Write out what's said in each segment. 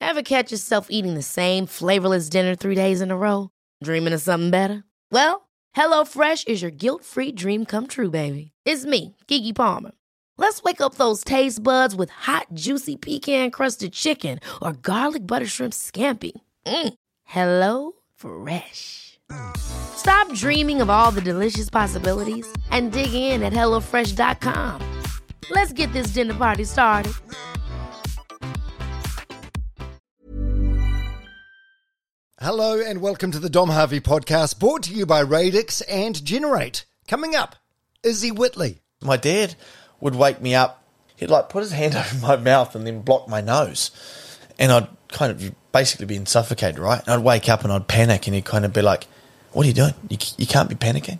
Ever catch yourself eating the same flavorless dinner 3 days in a row? Dreaming of something better? Well, HelloFresh is your guilt-free dream come true, baby. It's me, Keke Palmer. Let's wake up those taste buds with hot, juicy pecan-crusted chicken or garlic butter shrimp scampi. Hello Fresh. Stop dreaming of all the delicious possibilities and dig in at HelloFresh.com. Let's get this dinner party started. Hello and welcome to the Dom Harvey podcast, brought to you by Radix and Generate. Coming up, Izzy Whitley. My dad would wake me up. He'd like put his hand over my mouth and then block my nose. And I'd kind of basically be suffocated, right? And I'd wake up and I'd panic and he'd kind of be like, what are you doing? You can't be panicking.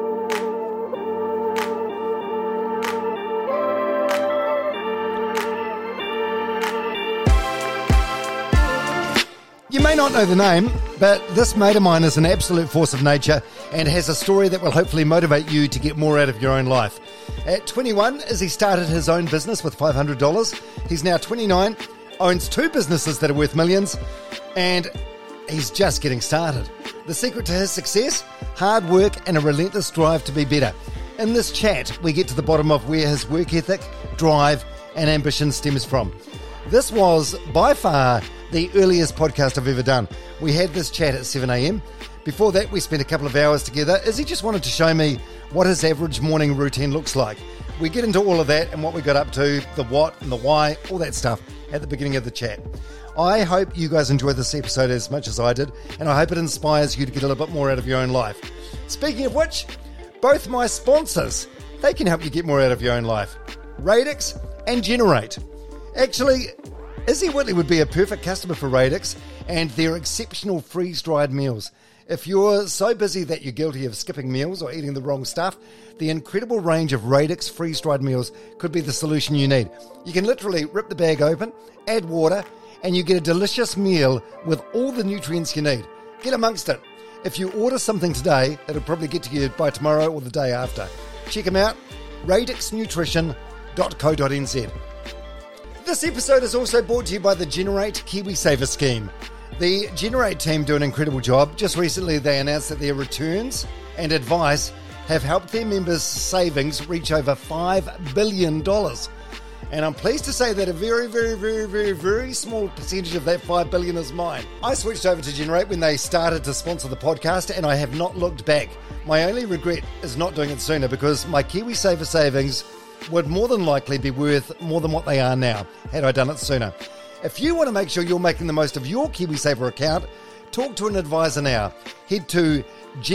You may not know the name, but this mate of mine is an absolute force of nature and has a story that will hopefully motivate you to get more out of your own life. At 21, Izzy started his own business with $500. He's now 29, owns 2 businesses that are worth millions, and he's just getting started. The secret to his success? Hard work and a relentless drive to be better. In this chat, we get to the bottom of where his work ethic, drive, and ambition stems from. This was, by far, the earliest podcast I've ever done. We had this chat at 7 a.m. Before that, we spent a couple of hours together. Izzy just wanted to show me what his average morning routine looks like. We get into all of that and what we got up to, the what and the why, all that stuff at the beginning of the chat. I hope you guys enjoy this episode as much as I did, and I hope it inspires you to get a little bit more out of your own life. Speaking of which, both my sponsors, they can help you get more out of your own life. Radix and Generate. Actually, Izzy Whitley would be a perfect customer for Radix and their exceptional freeze-dried meals. If you're so busy that you're guilty of skipping meals or eating the wrong stuff, the incredible range of Radix freeze-dried meals could be the solution you need. You can literally rip the bag open, add water, and you get a delicious meal with all the nutrients you need. Get amongst it. If you order something today, it'll probably get to you by tomorrow or the day after. Check them out, radixnutrition.co.nz. This episode is also brought to you by the Generate KiwiSaver scheme. The Generate team do an incredible job. Just recently they announced that their returns and advice have helped their members' savings reach over $5 billion. And I'm pleased to say that a very, very, very, very, very small percentage of that $5 billion is mine. I switched over to Generate when they started to sponsor the podcast, and I have not looked back. My only regret is not doing it sooner, because my KiwiSaver savings would more than likely be worth more than what they are now, had I done it sooner. If you want to make sure you're making the most of your KiwiSaver account, talk to an advisor now. Head to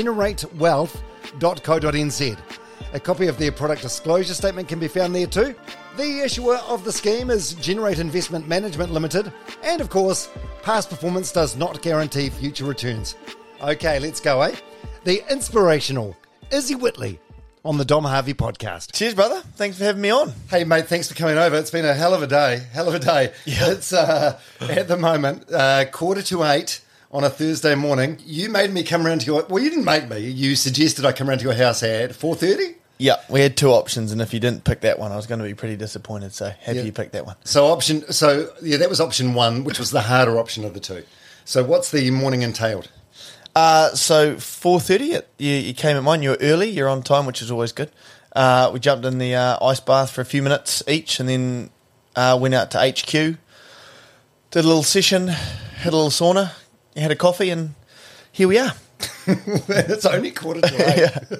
generatewealth.co.nz. A copy of their product disclosure statement can be found there too. The issuer of the scheme is Generate Investment Management Limited, and of course, past performance does not guarantee future returns. Okay, let's go, eh? The inspirational Izzy Whitley on the Dom Harvey podcast. Cheers, brother. Thanks for having me on. Hey, mate, thanks for coming over. It's been a hell of a day. Yeah. It's, at the moment, 7:45 on a Thursday morning. You made me come around to your... Well, you didn't make me. You suggested I come around to your house at 4:30? Yeah, we had 2 options, and if you didn't pick that one, I was going to be pretty disappointed, so happy you picked that one. So, that was option 1, which was the harder option of the 2. So what's the morning entailed? So 4:30, you came at mine. You were early. You're on time, which is always good. We jumped in the ice bath for a few minutes each, and then went out to HQ. Did a little session, had a little sauna, had a coffee, and here we are. It's only 7:45.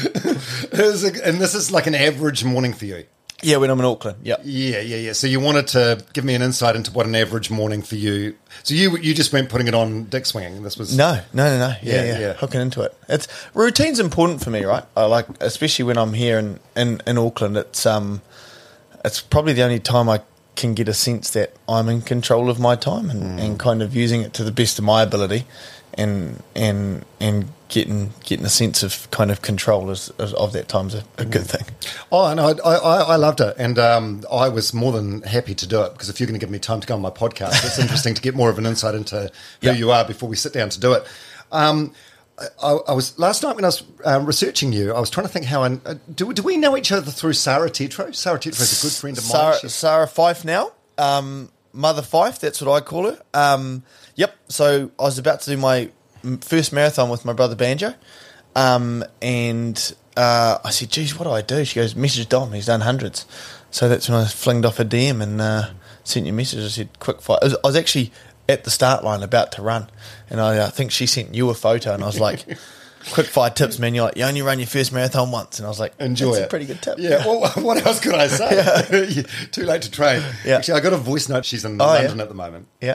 And this is like an average morning for you. Yeah, when I'm in Auckland. Yep. Yeah. So you wanted to give me an insight into what an average morning for you. So you just weren't putting it on dick swinging. This was no. Yeah. Hooking into it. It's routine's important for me, right? I like, especially when I'm here in Auckland. It's probably the only time I can get a sense that I'm in control of my time and kind of using it to the best of my ability, and getting a sense of kind of control of that time's a good thing. Oh, and I loved it, and I was more than happy to do it, because if you're going to give me time to go on my podcast, it's interesting to get more of an insight into who you are before we sit down to do it. I was last night when I was researching you, I was trying to think how do we know each other through Sarah Tetro? Sarah Tetro is a good friend of mine. Sarah Fife now. Mother Fife, that's what I call her. Yep. So I was about to do my first marathon with my brother Banjo, and I said, "Geez, what do I do?" She goes, "Message Dom. He's done hundreds." So that's when I flinged off a DM and sent you a message. I said, "Quick fight." I was actually at the start line about to run, and I think she sent you a photo, and I was like, "Quick fire tips, man. You're like, you only run your first marathon once," and I was like, enjoy that's it. a pretty good tip. Yeah. Well, what else could I say? Too late to train. Yeah. Actually, I got a voice note. She's in London at the moment. Yeah.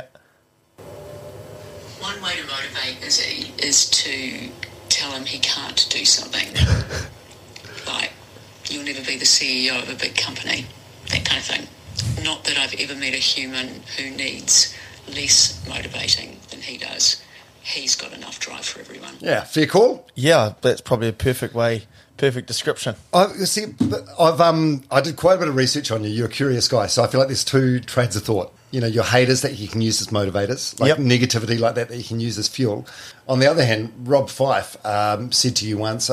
One way to motivate Izzy is to tell him he can't do something. Like, you'll never be the CEO of a big company, that kind of thing. Not that I've ever met a human who needs less motivating than he does. He's got enough drive for everyone. Yeah, fair call. Yeah, that's probably a perfect description. I did quite a bit of research on you. You're a curious guy, so I feel like there's two trains of thought. You know, your haters that you can use as motivators, like negativity like that you can use as fuel. On the other hand, Rob Fife said to you once,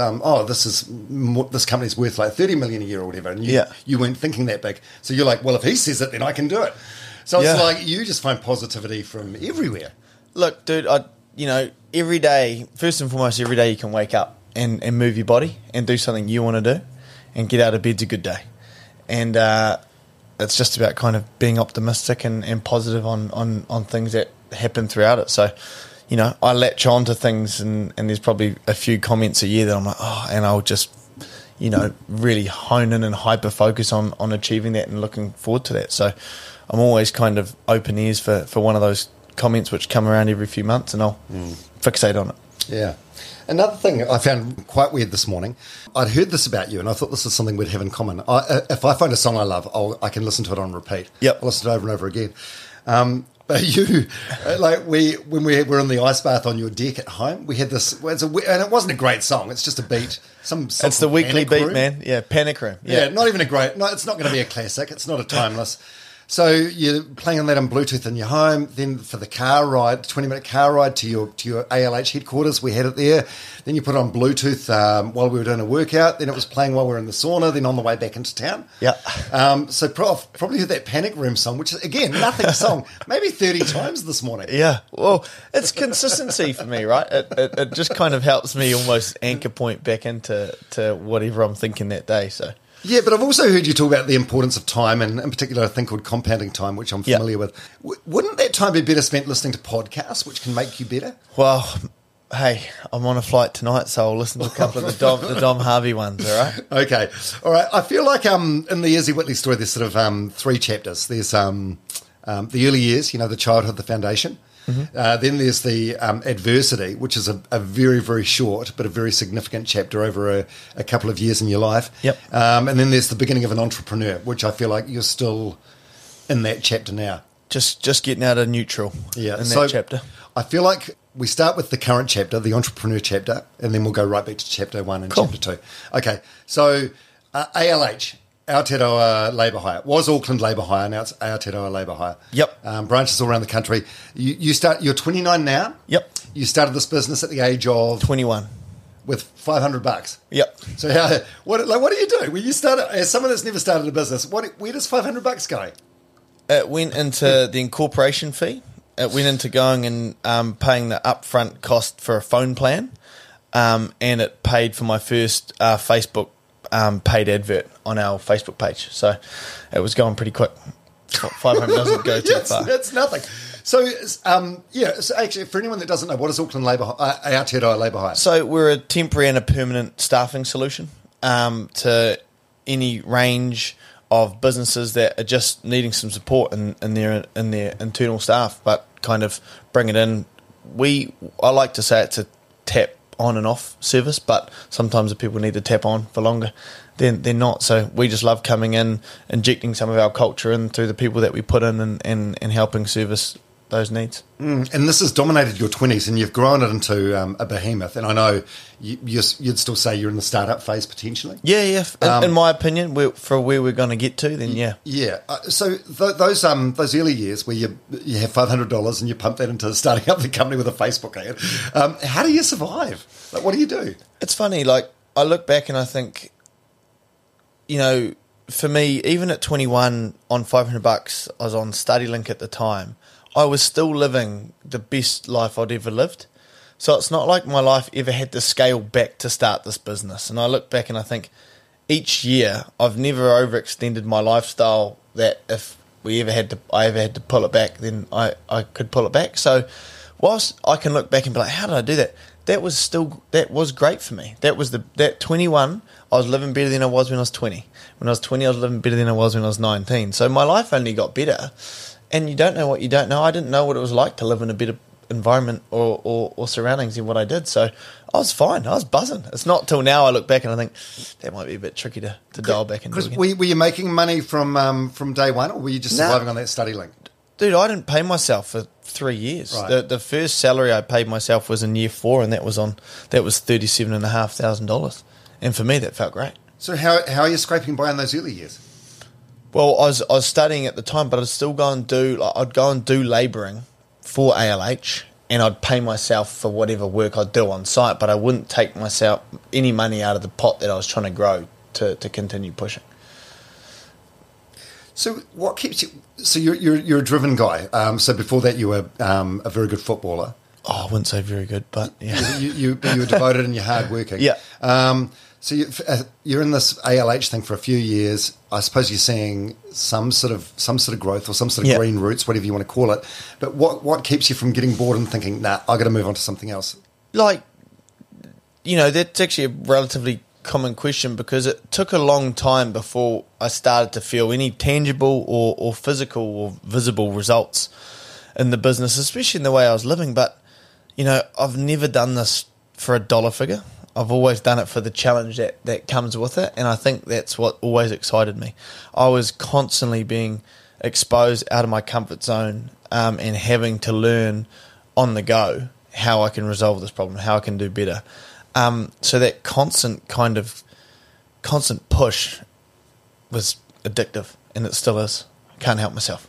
this company's worth like 30 million a year or whatever, and you weren't thinking that big. So you're like, well, if he says it, then I can do it. So it's like you just find positivity from everywhere. Look, dude, every day, first and foremost, every day you can wake up and move your body and do something you want to do and get out of bed's a good day. And it's just about kind of being optimistic and positive on things that happen throughout it. So, I latch on to things and there's probably a few comments a year that I'm like, and I'll just, really hone in and hyper focus on achieving that and looking forward to that. So I'm always kind of open ears for one of those comments which come around every few months, and I'll fixate on it. Yeah. Another thing I found quite weird this morning, I'd heard this about you, and I thought this is something we'd have in common. If I find a song I love, I can listen to it on repeat. Yep. I'll listen to it over and over again. But you, when we were in the ice bath on your deck at home, we had this, and it wasn't a great song. It's just a beat. It's the weekly beat, man. Yeah, Panic Room. Yeah, not even it's not going to be a classic. It's not a timeless. So you're playing on that on Bluetooth in your home. Then for the car ride, 20-minute car ride to your ALH headquarters, we had it there. Then you put it on Bluetooth while we were doing a workout. Then it was playing while we were in the sauna. Then on the way back into town. Yeah. So probably heard that Panic Room song, which is again nothing song, maybe 30 times this morning. Yeah. Well, it's consistency for me, right? It just kind of helps me almost anchor point back into whatever I'm thinking that day. So. Yeah, but I've also heard you talk about the importance of time, and in particular a thing called compounding time, which I'm familiar with. Wouldn't that time be better spent listening to podcasts, which can make you better? Well, hey, I'm on a flight tonight, so I'll listen to a couple of the Dom Harvey ones, all right? Okay. All right. I feel like in the Izzy Whitley story, there's sort of 3 chapters. There's the early years, the childhood, the foundation. Mm-hmm. Then there's the adversity, which is a very, very short but a very significant chapter over a couple of years in your life. Yep. And then there's the beginning of an entrepreneur, which I feel like you're still in that chapter now. Just getting out of neutral in that chapter. I feel like we start with the current chapter, the entrepreneur chapter, and then we'll go right back to chapter 1 and chapter 2. Okay, so ALH. Aotearoa Labour Hire. It was Auckland Labour Hire, now it's Aotearoa Labour Hire. Yep. Branches all around the country. You're 29 now? Yep. You started this business at the age of 21 with $500. Yep. So what do you do? When you start, as someone that's never started a business, where does $500 go? It went into the incorporation fee. It went into going and paying the upfront cost for a phone plan, and it paid for my first Facebook paid advert on our Facebook page. So it was going pretty quick. 500 doesn't go too far. That's nothing. So, so actually, for anyone that doesn't know, what is Auckland Aotearoa Labour Hire? So we're a temporary and a permanent staffing solution to any range of businesses that are just needing some support in their internal staff, but kind of bring it in. I like to say it's a tap on and off service, but sometimes the people need to tap on for longer. They're not. So we just love coming in, injecting some of our culture in through the people that we put in and helping service those needs. And this has dominated your 20s, and you've grown it into a behemoth. And I know you'd still say you're in the startup phase potentially. Yeah. In my opinion, for where we're going to get to, then yeah. Yeah. So those early years where you have $500 and you pump that into starting up the company with a Facebook ad, how do you survive? Like, what do you do? It's funny. Like, I look back and I think, for me, even at 21 on $500, I was on StudyLink at the time. I was still living the best life I'd ever lived. So it's not like my life ever had to scale back to start this business. And I look back and I think each year I've never overextended my lifestyle that if I ever had to pull it back, then I could pull it back. So whilst I can look back and be like, how did I do that? That was great for me. That 21, I was living better than I was when I was 20. When I was 20, I was living better than I was when I was 19. So my life only got better. And you don't know what you don't know. I didn't know what it was like to live in a better environment or surroundings than what I did. So I was fine. I was buzzing. It's not till now I look back and I think that might be a bit tricky to dial back into again. Were you making money from day one, or were you just surviving on that StudyLink? Dude, I didn't pay myself for 3 years. Right. The first salary I paid myself was in year 4, and that was $37,500. And for me, that felt great. So how are you scraping by in those early years? Well, I was studying at the time, but I'd still go and do labouring for ALH, and I'd pay myself for whatever work I'd do on site, but I wouldn't take myself any money out of the pot that I was trying to grow to continue pushing. So what keeps you? So you're a driven guy. So before that, you were a very good footballer. Oh, I wouldn't say very good, but yeah. You were devoted and you're hardworking. Yeah. So you're in this ALH thing for a few years. I suppose you're seeing some sort of growth or some sort of green roots, whatever you want to call it. But what keeps you from getting bored and thinking, nah, I got to move on to something else? Like, that's actually a relatively common question, because it took a long time before I started to feel any tangible or physical or visible results in the business, especially in the way I was living. But, I've never done this for a dollar figure. I've always done it for the challenge that comes with it, and I think that's what always excited me. I was constantly being exposed out of my comfort zone and having to learn on the go how I can resolve this problem, how I can do better. So that constant push was addictive, and it still is. I can't help myself.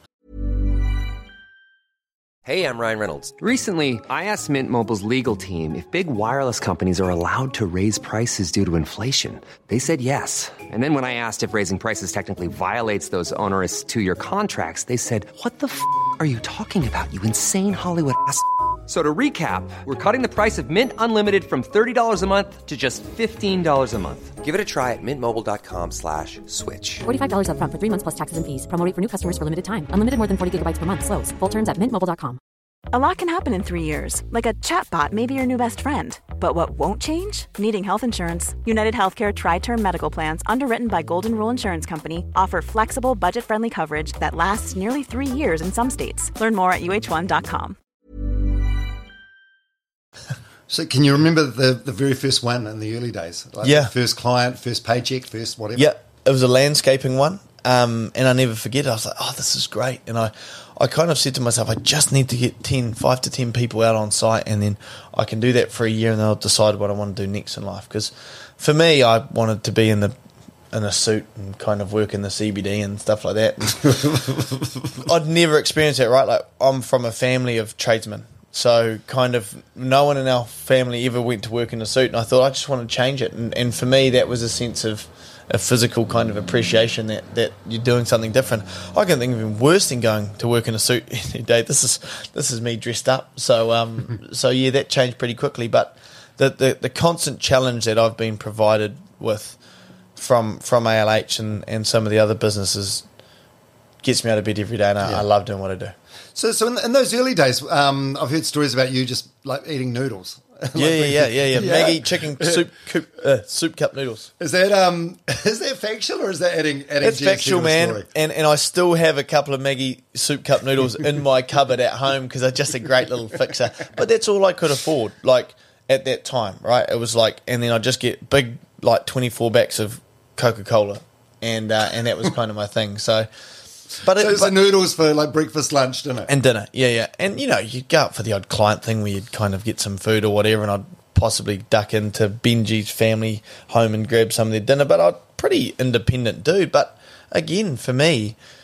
Hey, I'm Ryan Reynolds. Recently, I asked Mint Mobile's legal team if big wireless companies are allowed to raise prices due to inflation. They said yes. And then when I asked if raising prices technically violates those onerous 2-year contracts, they said, "What the f*** are you talking about, you insane Hollywood ass?" So to recap, we're cutting the price of Mint Unlimited from $30 a month to just $15 a month. Give it a try at mintmobile.com/switch. $45 up front for 3 months plus taxes and fees. Promo rate for new customers for limited time. Unlimited more than 40 gigabytes per month. Slows full terms at mintmobile.com. A lot can happen in 3 years, like a chatbot may be your new best friend. But what won't change? Needing health insurance. United Healthcare Tri-Term Medical Plans, underwritten by Golden Rule Insurance Company, offer flexible, budget-friendly coverage that lasts nearly 3 years in some states. Learn more at uh1.com. So can you remember the very first one in the early days? Like Yeah. First client, first paycheck, first whatever? Yeah, it was a landscaping one, and I never forget it. I was like, oh, this is great. And I kind of said to myself, I just need to get 5 to 10 people out on site, and then I can do that for a year, and then I'll decide what I want to do next in life. Because for me, I wanted to be in a suit and kind of work in the CBD and stuff like that. I'd never experienced that, right? Like, I'm from a family of tradesmen. So kind of no one in our family ever went to work in a suit, and I thought I just want to change it. And for me, that was a sense of a physical kind of appreciation that you're doing something different. I can think of even worse than going to work in a suit any day. This is me dressed up. So yeah, that changed pretty quickly. But the constant challenge that I've been provided with from ALH and some of the other businesses gets me out of bed every day, and I love doing what I do. So in those early days, I've heard stories about you just like eating noodles. Yeah. Maggie chicken soup cup noodles. Is that factual, or is that adding? It's factual, man. Story? And I still have a couple of Maggie soup cup noodles in my cupboard at home because they're just a great little fixer. But that's all I could afford, like at that time, right? It was like, and then I just get big, like 24 backs of Coca-Cola, and that was kind of my thing. So. But noodles for like breakfast, lunch, dinner. And dinner, yeah. And, you'd go out for the odd client thing where you'd kind of get some food or whatever, and I'd possibly duck into Benji's family home and grab some of their dinner. But I'm a pretty independent dude. But, again, for me,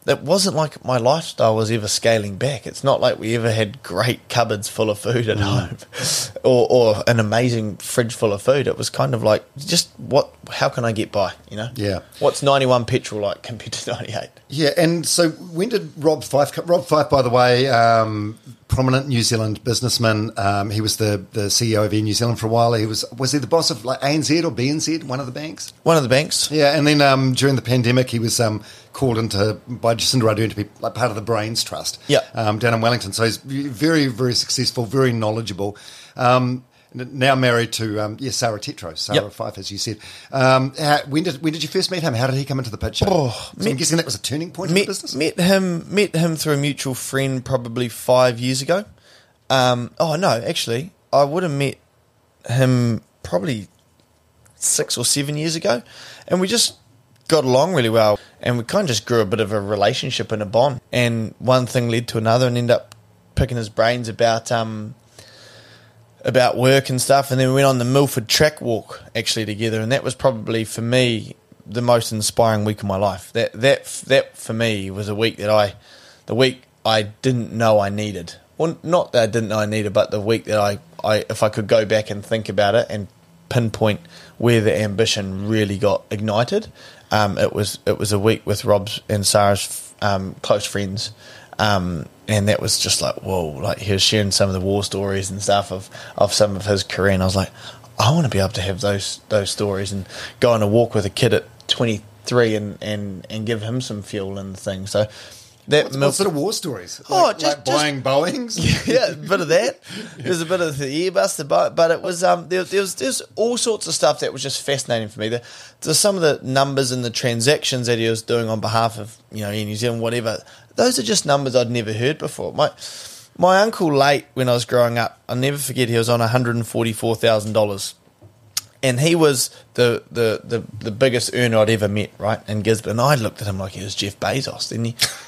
it wasn't like my lifestyle was ever scaling back. It's not like we ever had great cupboards full of food at home or an amazing fridge full of food. It was kind of like, just how can I get by, you know? Yeah. What's 91 petrol like compared to 98? Yeah, and so when did Rob Fyfe come? Rob Fyfe, by the way, prominent New Zealand businessman. He was the CEO of Air New Zealand for a while. Was he the boss of like ANZ or BNZ, one of the banks? One of the banks. Yeah, and then during the pandemic, he was called by Jacinda Ardern to be like part of the Brains Trust. Yeah. Down in Wellington. So he's very, very successful, very knowledgeable. Now married to Sarah Tetro, Sarah Fyfe, as you said. When did you first meet him? How did he come into the picture? I'm guessing that was a turning point in the business. Met him through a mutual friend probably 5 years ago. Actually, I would have met him probably 6 or 7 years ago, and we just got along really well, and we kind of just grew a bit of a relationship and a bond. And one thing led to another, and ended up picking his brains about work and stuff, and then we went on the Milford track walk actually together, and that was probably for me the most inspiring week of my life. That for me was the week I didn't know I needed. Well, not that I didn't know I needed, but the week that I if I could go back and think about it and pinpoint where the ambition really got ignited, it was a week with Rob's and Sarah's close friends. And that was just like, whoa, like he was sharing some of the war stories and stuff of some of his career, and I was like, I want to be able to have those stories and go on a walk with a kid at 23 and give him some fuel and things. So what sort of war stories? Like buying Boeings? Yeah, a bit of that. There's a bit of the Airbus, but it was there's all sorts of stuff that was just fascinating for me. There's some of the numbers and the transactions that he was doing on behalf of Air New Zealand, whatever. Those are just numbers I'd never heard before. My uncle late when I was growing up, I'll never forget, he was on $144,000. And he was the biggest earner I'd ever met, right, in Gisborne. I looked at him like he was Jeff Bezos, didn't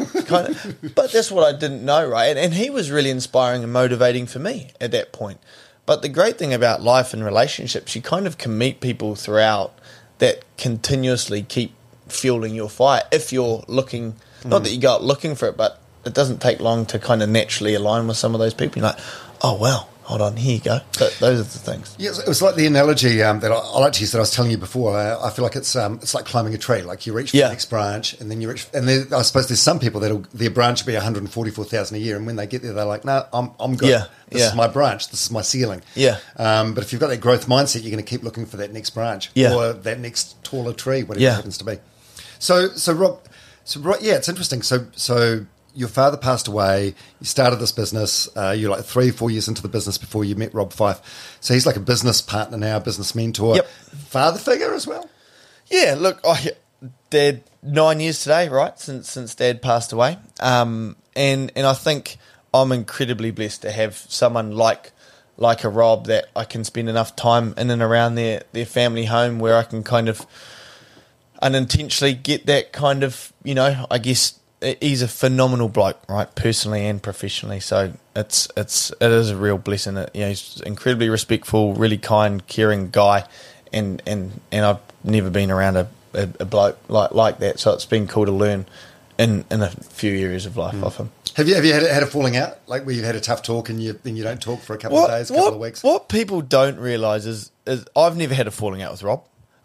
he? But that's what I didn't know, right? And he was really inspiring and motivating for me at that point. But the great thing about life and relationships, you kind of can meet people throughout that continuously keep fueling your fire if you're looking. Not that you go out looking for it, but it doesn't take long to kind of naturally align with some of those people. You're like, oh, wow, hold on, here you go. Those are the things. Yeah, it was like the analogy that I like to use that I was telling you before. I feel like it's like climbing a tree. Like you reach for the next branch, and then you reach, and I suppose there's some people their branch will be $144,000 a year, and when they get there, they're like, no, I'm good. This is my branch. This is my ceiling. Yeah. But if you've got that growth mindset, you're going to keep looking for that next branch or that next taller tree, whatever it happens to be. So Rob. It's interesting. So your father passed away. You started this business. You're like 3-4 years into the business before you met Rob Fyfe. So he's like a business partner now, a business mentor. Yep. Father figure as well? Yeah, look, Dad, 9 years today, right, since Dad passed away. And I think I'm incredibly blessed to have someone like a Rob that I can spend enough time in and around their family home where I can kind of unintentionally get that kind of, I guess he's a phenomenal bloke, right, personally and professionally. So it is a real blessing. He's incredibly respectful, really kind, caring guy, and I've never been around a bloke like that. So it's been cool to learn in a few areas of life off him. Have you had a falling out, like where you've had a tough talk and then you don't talk for a couple of days, a couple of weeks? What people don't realise is I've never had a falling out with Rob.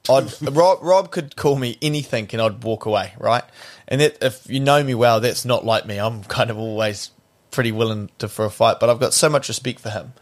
Rob could call me anything and I'd walk away, right? And if you know me well, that's not like me. I'm kind of always pretty willing for a fight, but I've got so much respect for him.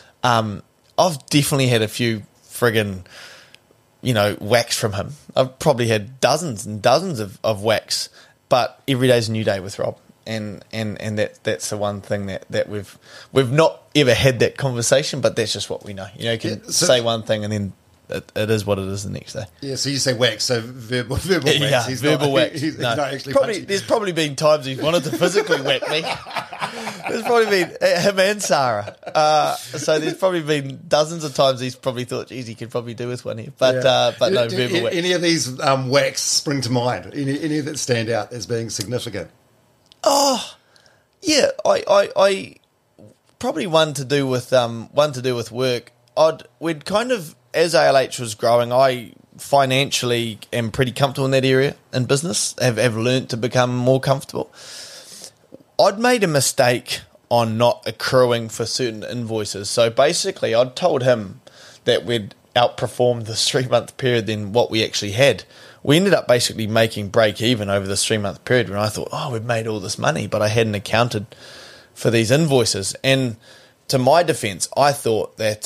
I've definitely had a few friggin', whacks from him. I've probably had dozens and dozens of whacks, but every day's a new day with Rob. And that's the one thing that we've not ever had that conversation, but that's just what we know. You can say one thing and then it is what it is the next day. Yeah, so you say whacks, so verbal whacks. Yeah, verbal whacks. He's not actually there's probably been times he's wanted to physically whack me. There's probably been him and Sarah. So there's probably been dozens of times he's probably thought, geez, he could probably do with one here. But no, verbal whacks. Any of these whacks spring to mind? Any that stand out as being significant? Oh, yeah. I probably one to do with work. We'd kind of as ALH was growing, I financially am pretty comfortable in that area in business. Have learnt to become more comfortable. I'd made a mistake on not accruing for certain invoices. So basically, I'd told him that we'd outperformed the 3-month period than what we actually had. We ended up basically making break even over this 3-month period when I thought, we've made all this money, but I hadn't accounted for these invoices. And to my defence, I thought that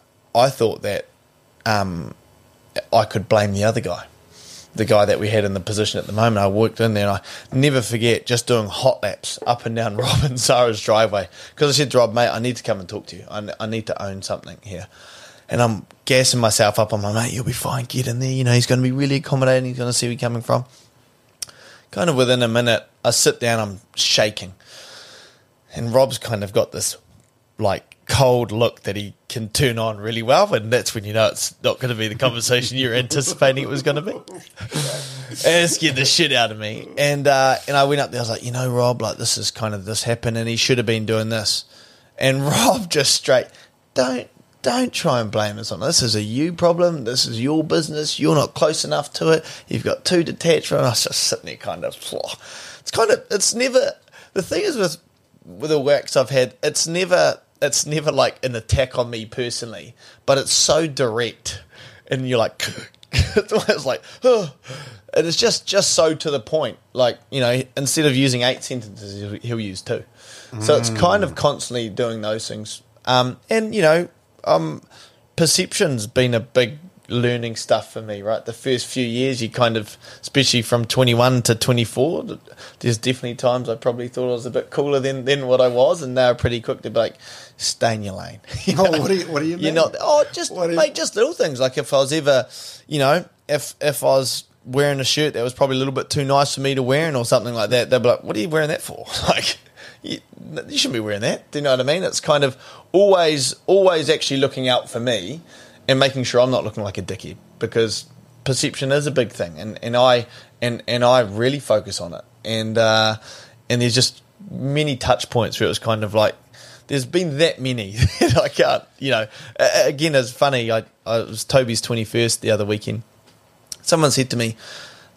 I could blame the other guy, the guy that we had in the position at the moment. I worked in there, and I never forget just doing hot laps up and down Rob and Sarah's driveway, because I said to Rob, mate, I need to come and talk to you. I need to own something here. And I'm gassing myself up. I'm like, mate, you'll be fine. Get in there. You know, he's going to be really accommodating. He's going to see where you're coming from. Kind of within a minute, I sit down, I'm shaking. And Rob's kind of got this, like, cold look that he can turn on really well, and that's when you know it's not going to be the conversation you're anticipating it was going to be. And it scared the shit out of me. And I went up there, I was like, you know, Rob, like, this happened, and he should have been doing this. And Rob just straight, don't try and blame us on this. This is a you problem. This is your business. You're not close enough to it. You've got too detached from it. I was just sitting there it's never, the thing is with the works I've had, it's never like an attack on me personally, but it's so direct, and you're like, it's almost like, and it's just so to the point. Like, you know, instead of using 8 sentences, he'll use 2. So it's kind of constantly doing those things. And, you know, perception's been a big learning stuff for me, right? The first few years, you kind of, especially from 21 to 24, there's definitely times I probably thought I was a bit cooler than what I was, and they were pretty quick to be like, stay in your lane. You know? What do you mean? You're not, just little things. Like if I was ever, you know, if I was wearing a shirt that was probably a little bit too nice for me to wear or something like that, they'd be like, what are you wearing that for? Like, you shouldn't be wearing that. Do you know what I mean? It's kind of always actually looking out for me and making sure I'm not looking like a dickhead, because perception is a big thing, and I really focus on it. And there's just many touch points where it was kind of like, there's been that many that I can't, you know. Again, it's funny, it was Toby's 21st the other weekend. Someone said to me,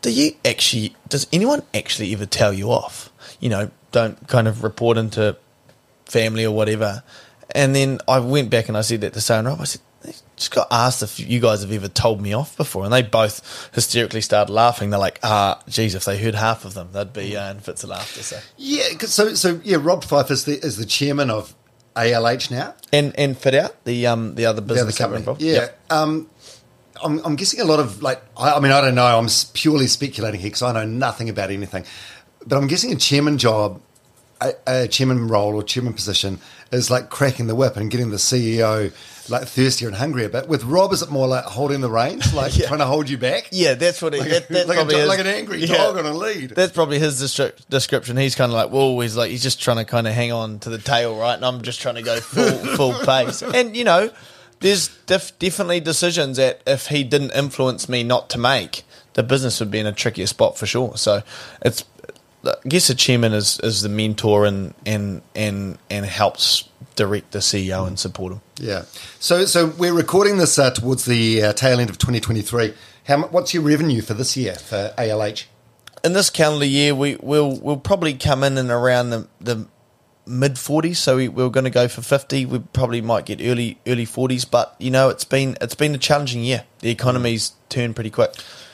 does anyone actually ever tell you off? You know, don't kind of report into family or whatever. And then I went back and I said that to Sarah and Rob. I said, just got asked if you guys have ever told me off before, and they both hysterically started laughing. They're like, geez, if they heard half of them, they'd be in fits of laughter. So yeah, Rob Fife is the chairman of ALH now, and Fit Out, the other business company. Yeah. Yep. I'm guessing a lot of, like, I mean, I don't know. I'm purely speculating here because I know nothing about anything, but I'm guessing a chairman job, a chairman role or chairman position is like cracking the whip and getting the CEO like thirstier and hungrier. But with Rob, is it more like holding the reins, like trying to hold you back? Yeah, that's what that's like probably like an angry dog on a lead. That's probably his description. He's kind of like, well, he's just trying to kind of hang on to the tail, right? And I'm just trying to go full pace. And, you know, there's definitely decisions that if he didn't influence me not to make, the business would be in a trickier spot for sure. So it's, I guess the chairman is the mentor and helps direct the CEO and support him. Yeah. So we're recording this towards the tail end of 2023. What's your revenue for this year for ALH? In this calendar year, we'll probably come in and around the mid 40s. So we're going to go for 50. We probably might get early 40s. But you know, it's been a challenging year. The economy's turned pretty quick.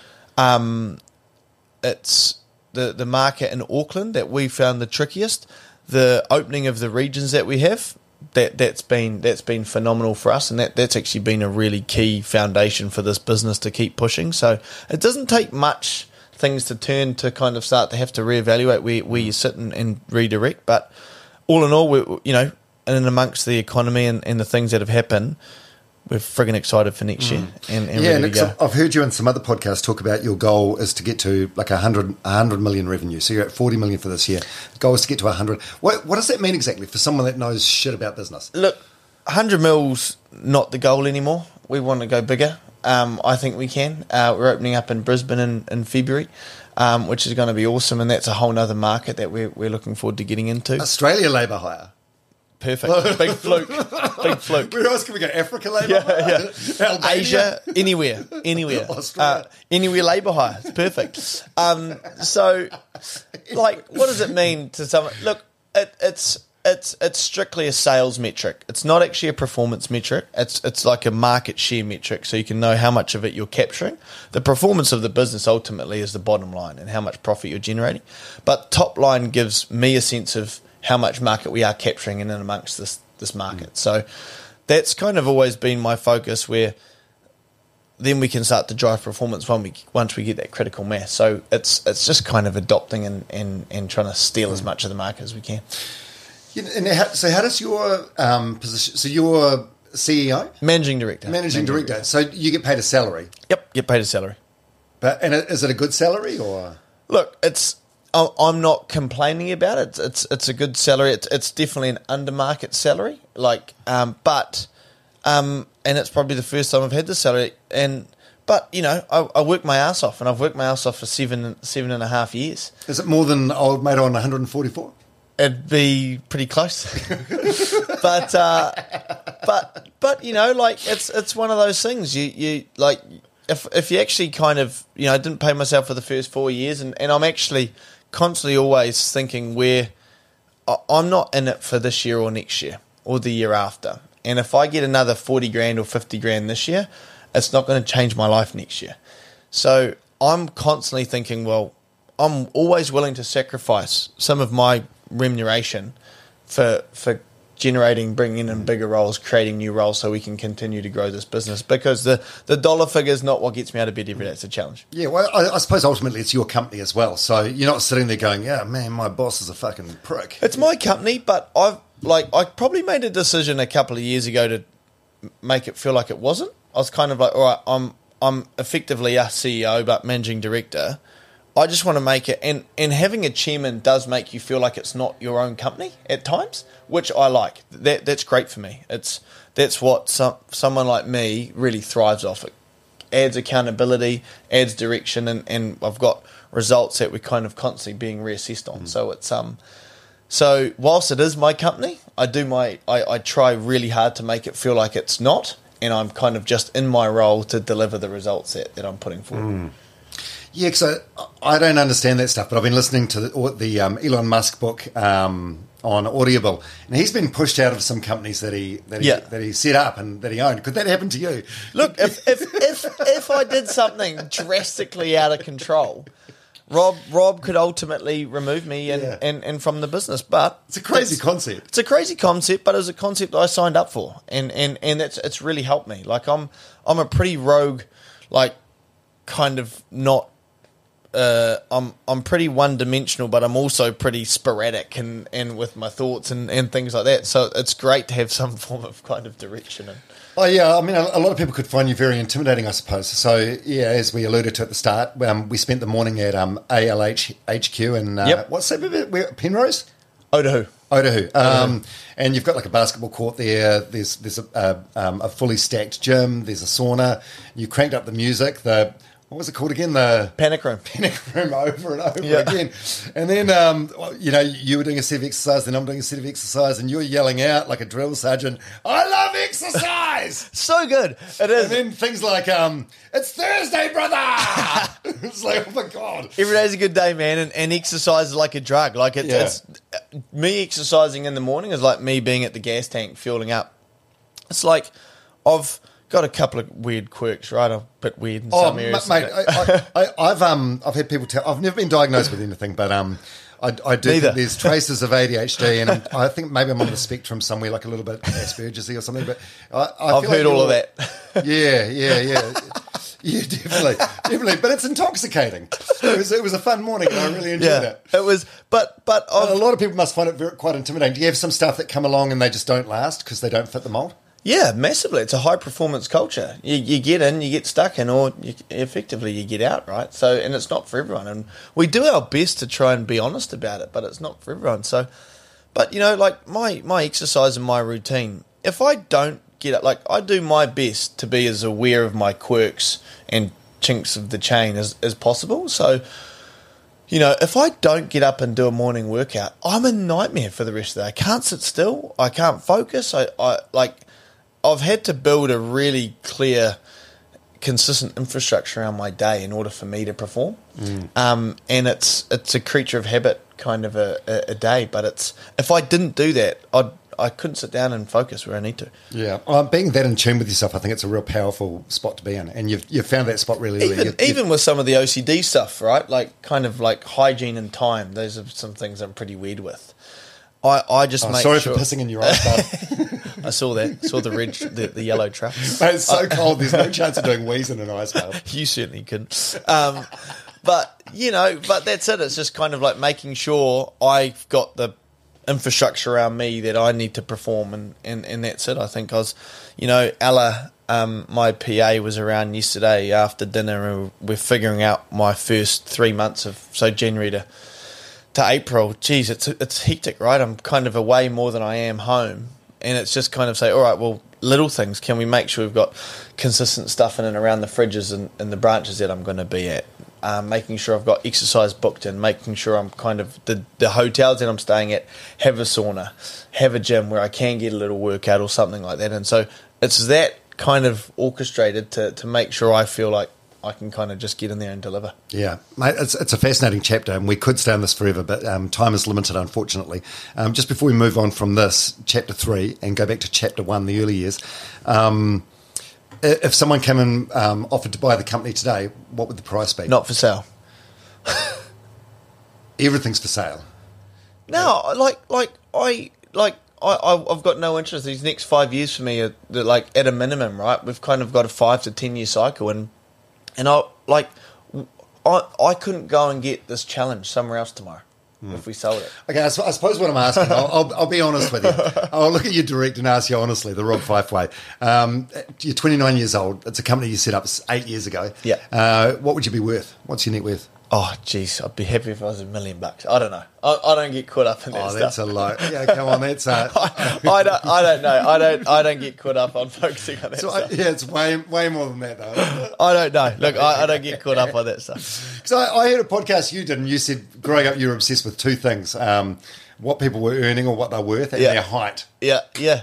It's the market in Auckland that we found the trickiest. The opening of the regions that we have, that's been phenomenal for us, and that's actually been a really key foundation for this business to keep pushing. So it doesn't take much things to turn to kind of start to have to reevaluate where you sit and redirect. But all in all, we're, you know, and amongst the economy and the things that have happened, we're friggin' excited for next year. And ready to go. I've heard you in some other podcasts talk about your goal is to get to like 100 million revenue. So you're at 40 million for this year. The goal is to get to 100. What does that mean exactly for someone that knows shit about business? Look, 100 mil's not the goal anymore. We want to go bigger. I think we can. We're opening up in Brisbane in February, which is going to be awesome, and that's a whole other market that we're looking forward to getting into. Australia labour hire. perfect. Big fluke. Big fluke. Where else can we go? Africa labour? Yeah. Albania? Asia, anywhere. Australia. Anywhere labour hire. It's perfect. So, like, what does it mean to someone? Look, it's strictly a sales metric. It's not actually a performance metric. It's like a market share metric, so you can know how much of it you're capturing. The performance of the business ultimately is the bottom line and how much profit you're generating. But top line gives me a sense of how much market we are capturing in and amongst this market. So that's kind of always been my focus, where then we can start to drive performance once we get that critical mass. So it's just kind of adopting and trying to steal as much of the market as we can. And so how does your position... So you're CEO? Managing director. Managing director. So you get paid a salary? Yep, get paid a salary. And is it a good salary or...? Look, I'm not complaining about it. It's a good salary. It's definitely an under-market salary. And it's probably the first time I've had this salary. But, you know, I work my ass off, and I've worked my ass off for seven and a half years. Is it more than old mate on 144? It'd be pretty close. but you know, like, it's one of those things. You like, if you actually kind of, you know, I didn't pay myself for the first 4 years, and I'm actually constantly always thinking where I'm not in it for this year or next year or the year after. And if I get another 40 grand or 50 grand this year, it's not going to change my life next year. So I'm constantly thinking, well, I'm always willing to sacrifice some of my remuneration for bringing in bigger roles, creating new roles, so we can continue to grow this business, because the dollar figure is not what gets me out of bed every day. It's a challenge. Yeah, well, I suppose ultimately it's your company as well, so you're not sitting there going, yeah, man, my boss is a fucking prick. It's my company, but I probably made a decision a couple of years ago to make it feel like it wasn't. I was kind of like, all right, I'm effectively a CEO but managing director. I just want to make it, and having a chairman does make you feel like it's not your own company at times, which I like. That's great for me. That's what someone like me really thrives off. It adds accountability, adds direction, and I've got results that we're kind of constantly being reassessed on. So it's so whilst it is my company, I try really hard to make it feel like it's not, and I'm kind of just in my role to deliver the results that I'm putting forward. Yeah, because I don't understand that stuff, but I've been listening to the Elon Musk book on Audible, and he's been pushed out of some companies that he set up and that he owned. Could that happen to you? Look, if I did something drastically out of control, Rob could ultimately remove me and from the business. But it's a crazy concept. It's a crazy concept, but it's a concept I signed up for, and it's really helped me. Like I'm a pretty rogue, like kind of not. I'm pretty one-dimensional, but I'm also pretty sporadic and with my thoughts and things like that. So it's great to have some form of kind of direction. Oh, yeah. I mean, a lot of people could find you very intimidating, I suppose. So, yeah, as we alluded to at the start, we spent the morning at ALH HQ in, what's that? Penrose? Otahu. And you've got like a basketball court there. There's a fully stacked gym. There's a sauna. You cranked up the music. What was it called again? The Panic Room. Panic Room over and over again. And then, you know, you were doing a set of exercise, then I'm doing a set of exercise, and you're yelling out like a drill sergeant, I love exercise! So good. It is. And then things like, it's Thursday, brother! It's like, oh my God. Every day's a good day, man, and exercise is like a drug. Like it's me exercising in the morning is like me being at the gas tank fueling up. It's like I've got a couple of weird quirks, right? I'm a bit weird in some areas. Mate, I've had people tell. I've never been diagnosed with anything, but I do think there's traces of ADHD, and I think maybe I'm on the spectrum somewhere, like a little bit Asperger's or something. But I've heard all of that. Yeah, definitely. But it's intoxicating. It was a fun morning, and I really enjoyed it. It was, but a lot of people must find it quite intimidating. Do you have some stuff that come along and they just don't last because they don't fit the mold? Yeah, massively. It's a high-performance culture. You get in, you get stuck in, or effectively you get out, right? So, and it's not for everyone. And we do our best to try and be honest about it, but it's not for everyone. So, but, you know, like my exercise and my routine, if I don't get it, like I do my best to be as aware of my quirks and chinks of the chain as possible. So, if I don't get up and do a morning workout, I'm a nightmare for the rest of the day. I can't sit still. I can't focus. I've had to build a really clear, consistent infrastructure around my day in order for me to perform. And it's a creature of habit kind of a day. But if I didn't do that, I couldn't sit down and focus where I need to. Yeah, being that in tune with yourself, I think it's a real powerful spot to be in, and you've found that spot really early. Even with some of the OCD stuff, right? Like kind of like hygiene and time. Those are some things I'm pretty weird with. I just make sorry sure. for pissing in your eyes, bud. I saw that. Saw the red, the yellow truck. Mate, it's so cold. There's no chance of doing wheeze in an ice bath. You certainly couldn't. But that's it. It's just kind of like making sure I've got the infrastructure around me that I need to perform, and that's it. I think Ella, my PA, was around yesterday after dinner, and we're figuring out my first 3 months of January to April. Geez, it's hectic, right? I'm kind of away more than I am home, and it's just kind of say, all right, well, little things. Can we make sure we've got consistent stuff in and around the fridges and the branches that I'm going to be at? Making sure I've got exercise booked in, making sure I'm kind of the hotels that I'm staying at have a sauna, have a gym where I can get a little workout or something like that. And so it's that kind of orchestrated to make sure I feel like I can kind of just get in there and deliver. Yeah, mate, it's a fascinating chapter, and we could stay on this forever, but time is limited, unfortunately. Just before we move on from this, chapter 3, and go back to chapter 1, the early years, if someone came and offered to buy the company today, what would the price be? Not for sale. Everything's for sale. No, I've got no interest. These next 5 years for me are like at a minimum, right? We've kind of got a 5 to 10 year cycle, and I couldn't go and get this challenge somewhere else tomorrow if we sold it. Okay, I suppose what I'm asking, I'll be honest with you. I'll look at you direct and ask you honestly, the Rob Fyfe way. You're 29 years old. It's a company you set up 8 years ago. Yeah. What would you be worth? What's your net worth? Oh, geez, I'd be happy if I was $1 million. I don't know. I don't get caught up in that stuff. Oh, that's a lot. Yeah, come on, that's I don't know. I don't get caught up on focusing on that stuff. Yeah, it's way more than that, though. I don't know. Look, I don't get caught up on that stuff. Because I heard a podcast you did, and you said growing up you were obsessed with two things: what people were earning or what they're worth, and their height. Yeah.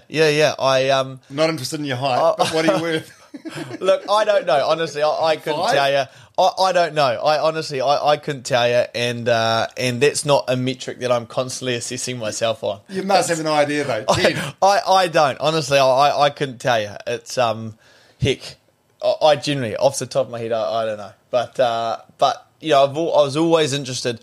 I not interested in your height, but what are you worth? Look, I don't know. Honestly, I couldn't tell you. I don't know. I couldn't tell you, and that's not a metric that I'm constantly assessing myself on. You must have an idea, though. I don't. Honestly, I couldn't tell you. It's heck. I generally, off the top of my head, I don't know. But I was always interested.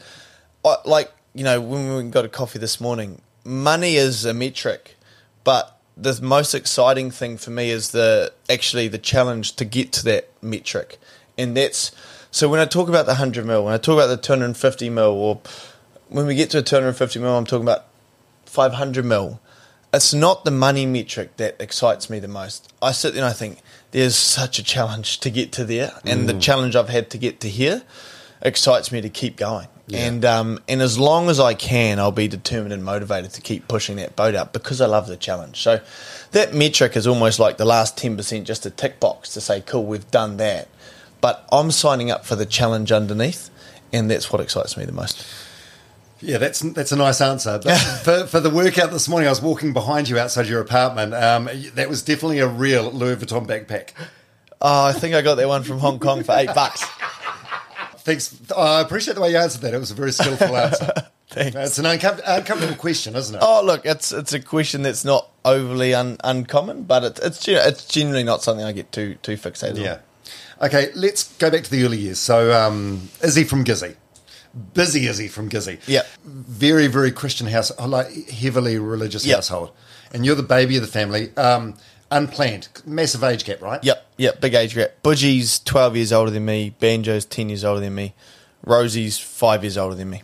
When we got a coffee this morning, money is a metric, but the most exciting thing for me is the challenge to get to that metric. And that's, so when I talk about the 100 mil, when I talk about the 250 mil, or when we get to 250 mil, I'm talking about 500 mil. It's not the money metric that excites me the most. I sit there and I think there's such a challenge to get to there, and the challenge I've had to get to here excites me to keep going. Yeah. And as long as I can, I'll be determined and motivated to keep pushing that boat up because I love the challenge. So that metric is almost like the last 10%, just a tick box to say, cool, we've done that. But I'm signing up for the challenge underneath, and that's what excites me the most. Yeah, that's a nice answer. But for the workout this morning, I was walking behind you outside your apartment. That was definitely a real Louis Vuitton backpack. Oh, I think I got that one from Hong Kong for $8. Thanks. I appreciate the way you answered that. It was a very skillful answer. Thanks. It's an uncomfortable question, isn't it? Oh, look, it's a question that's not overly uncommon, but it's generally not something I get too fixated on. Yeah. Okay, let's go back to the early years. So, Izzy from Gizzy. Busy Izzy from Gizzy. Yeah. Very, very Christian house, like heavily religious household. And you're the baby of the family. Unplanned. Massive age gap, right? Yep, big age gap. Budgie's 12 years older than me. Banjo's 10 years older than me. Rosie's 5 years older than me.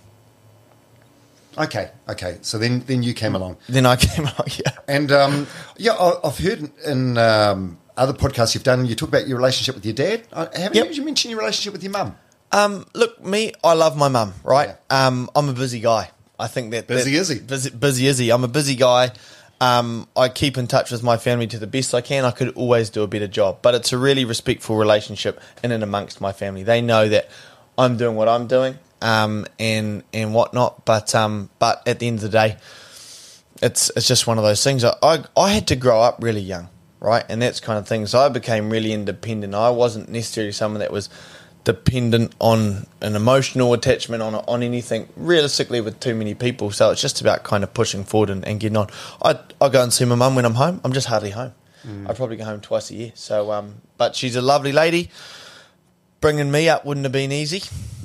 Okay. So then you came along. Then I came along, yeah. And, I've heard in other podcasts you've done, you talk about your relationship with your dad. Haven't you mentioned your relationship with your mum? Look, I love my mum, right? Yeah. I'm a busy guy. I think that... Busy Izzy. Busy Izzy. I'm a busy guy. I keep in touch with my family to the best I can. I could always do a better job, but it's a really respectful relationship in and amongst my family. They know that I'm doing what I'm doing. and whatnot. But at the end of the day, it's just one of those things. I had to grow up really young, right? And that's kind of thing. So I became really independent. I wasn't necessarily someone that was dependent on an emotional attachment on anything realistically with too many people. So it's just about kind of pushing forward and getting on. I go and see my mum when I'm home. I'm just hardly home. I probably go home twice a year. So, but she's a lovely lady. Bringing me up wouldn't have been easy.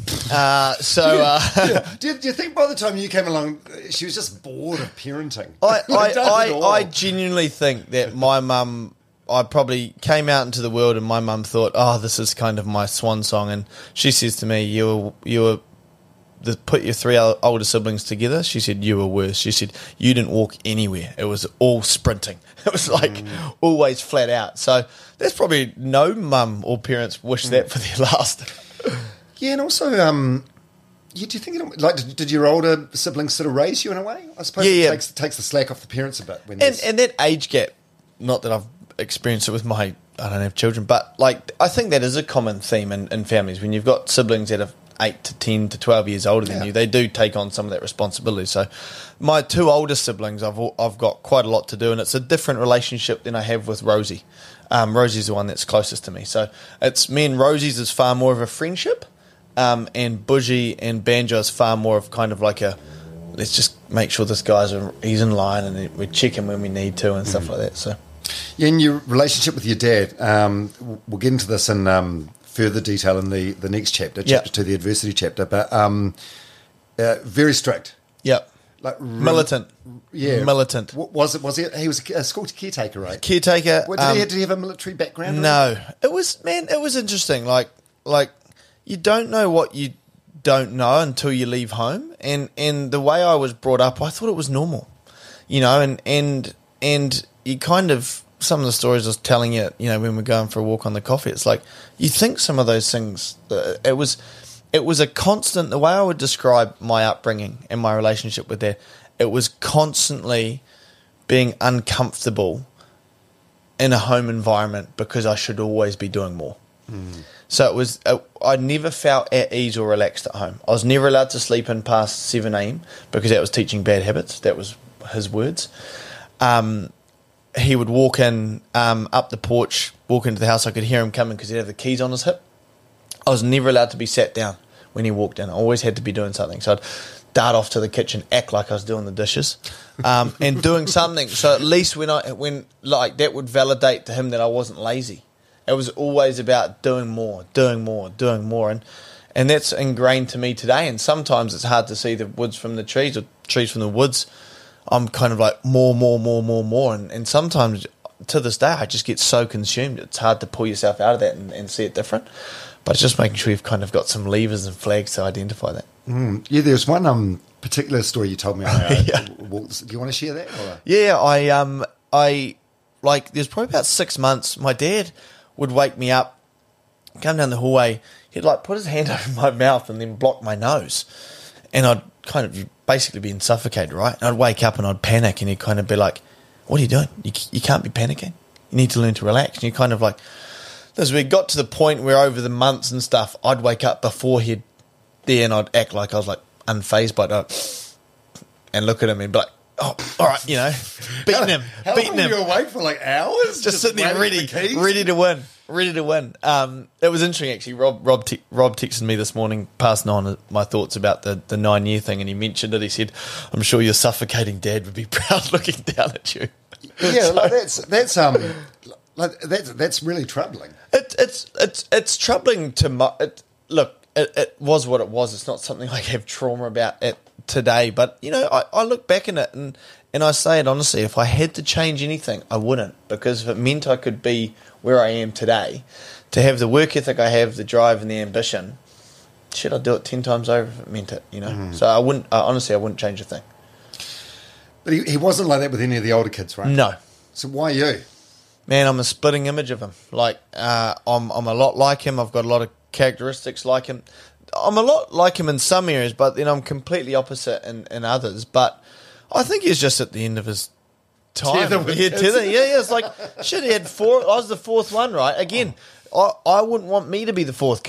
Do you think by the time you came along, she was just bored of parenting? I genuinely think that my mum, I probably came out into the world and my mum thought, oh, this is kind of my swan song. And she says to me, you were put your three older siblings together. She said, you were worse. She said, you didn't walk anywhere. It was all sprinting. It was like always flat out. So there's probably no mum or parents wish that for their last. Yeah, and also, do you think did your older siblings sort of raise you in a way? I suppose it takes the slack off the parents a bit. And that age gap, not that I've experienced it with I don't have children, but like I think that is a common theme in families. When you've got siblings that are 8 to 10 to 12 years older than you, they do take on some of that responsibility. So my two older siblings, I've got quite a lot to do, and it's a different relationship than I have with Rosie. Rosie's the one that's closest to me. So it's me and Rosie's is far more of a friendship, and Budgie and Banjo is far more of kind of like a, let's just make sure this he's in line and we check him when we need to and stuff like that. So yeah, in your relationship with your dad, we'll get into this in further detail in the next chapter 2, the adversity chapter, but very strict. Yep. Like militant. Yeah. Militant. Was he was a school caretaker, right? Caretaker. Did he have a military background? No. It was interesting. Like you don't know what you don't know until you leave home. And the way I was brought up, I thought it was normal. And you kind of, some of the stories I was telling you, when we're going for a walk on the coffee, it's like you think some of those things. It was a constant. The way I would describe my upbringing and my relationship with that, it was constantly being uncomfortable in a home environment because I should always be doing more. So it was. I never felt at ease or relaxed at home. I was never allowed to sleep in past 7 a.m. because that was teaching bad habits. That was his words. He would walk in up the porch, walk into the house. I could hear him coming because he'd have the keys on his hip. I was never allowed to be sat down when he walked in. I always had to be doing something. So I'd dart off to the kitchen, act like I was doing the dishes, and doing something. So at least when that would validate to him that I wasn't lazy. It was always about doing more, and that's ingrained to me today. And sometimes it's hard to see the woods from the trees or trees from the woods. I'm kind of like more, and sometimes to this day I just get so consumed. It's hard to pull yourself out of that and see it different. But it's just making sure you've kind of got some levers and flags to identify that. Yeah, there's one particular story you told me. Do you want to share that? Or? Yeah, I there's probably about 6 months. My dad would wake me up, come down the hallway. He'd put his hand over my mouth and then block my nose, and I'd kind of basically being suffocated, right? And I'd wake up and I'd panic, and he'd kind of be like, "What are you doing? You can't be panicking. You need to learn to relax." And you kind of as we got to the point where over the months and stuff, I'd wake up before he'd there and I'd act like I was unfazed by it and look at him and be like, "Oh, all right, beating him." How long were you awake for? Hours? Just sitting there ready to win. It was interesting actually. Rob texted me this morning, passing on my thoughts about the 9-year thing, and he mentioned it. He said, "I'm sure your suffocating dad would be proud looking down at you." Yeah, that's really troubling. It's troubling to look. It was what it was. It's not something I have trauma about it today. But I look back in it and I say it honestly. If I had to change anything, I wouldn't, because if it meant I could be where I am today, to have the work ethic I have, the drive and the ambition, I'd do it 10 times over if it meant it. So I wouldn't. Honestly, I wouldn't change a thing. But he wasn't like that with any of the older kids, right? No. So why you? Man, I'm a splitting image of him. I'm a lot like him. I've got a lot of characteristics like him. I'm a lot like him in some areas, but then I'm completely opposite in others. But I think he's just at the end of his time. Tether. Yeah. It's like, shit, he had 4. I was the 4th one, right? Again, I wouldn't want me to be the 4th kid.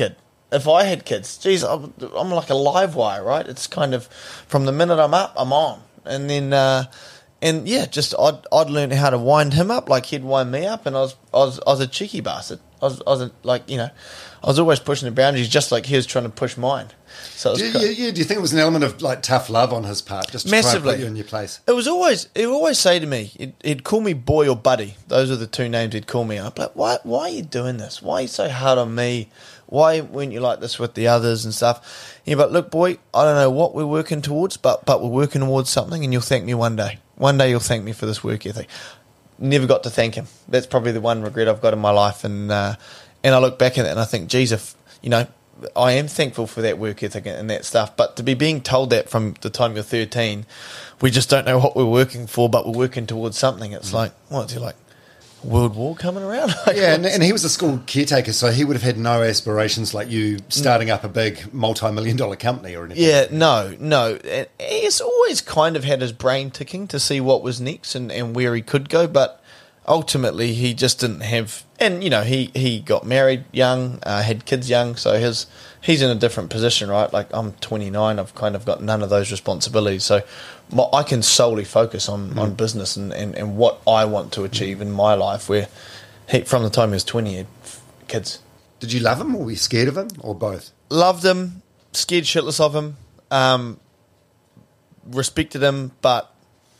if I had kids, geez, I'm like a live wire, right? It's kind of from the minute I'm up, I'm on, and then just I'd learn how to wind him up like he'd wind me up, and I was a cheeky bastard. I was always pushing the boundaries, just like he was trying to push mine. So do you think it was an element of like tough love on his part, just to massively try and put you in your place? It was always. He would always say to me, he'd call me boy or buddy. Those are the two names he'd call me. I'd be like, why are you doing this? Why are you so hard on me? Why weren't you like this with the others and stuff? Yeah, but look, boy, I don't know what we're working towards, but we're working towards something, and you'll thank me one day. One day you'll thank me for this work ethic. Never got to thank him. That's probably the one regret I've got in my life, and I look back at it and I think, geez, if I am thankful for that work ethic and that stuff. But to be being told that from the time you're 13, we just don't know what we're working for, but we're working towards something. It's like, what's he like? World War coming around? Yeah, and he was a school caretaker, so he would have had no aspirations like you starting up a big multi-million-dollar company or anything. Yeah, no. And he's always kind of had his brain ticking to see what was next and where he could go, but ultimately he just didn't have... And, he got married young, had kids young, so he's in a different position, right? Like, I'm 29, I've kind of got none of those responsibilities, so I can solely focus on business and what I want to achieve in my life, where from the time he was 20, he had kids. Did you love him, or were you scared of him, or both? Loved him, scared shitless of him, respected him, but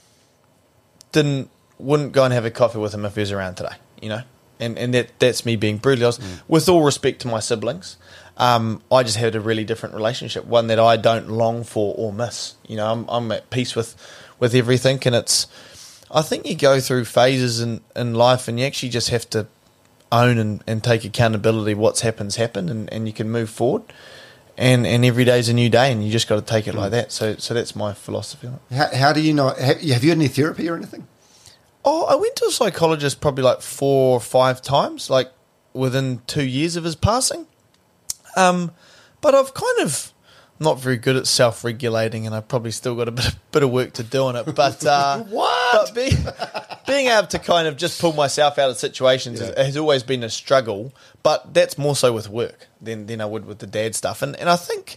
wouldn't go and have a coffee with him if he was around today, And that's me being brutally honest. With all respect to my siblings, I just had a really different relationship, one that I don't long for or miss. I'm at peace with everything, and I think you go through phases in life, and you actually just have to own and take accountability. What's happened, and you can move forward. And every day's a new day, and you just got to take it like that. So that's my philosophy on it. How do you know? Have you had any therapy or anything? Oh, I went to a psychologist probably like 4 or 5 times, like within 2 years of his passing. But I've kind of not very good at self-regulating, and I've probably still got a bit of work to do on it. But what? But being able to kind of just pull myself out of situations has always been a struggle. But that's more so with work than I would with the dad stuff. And I think,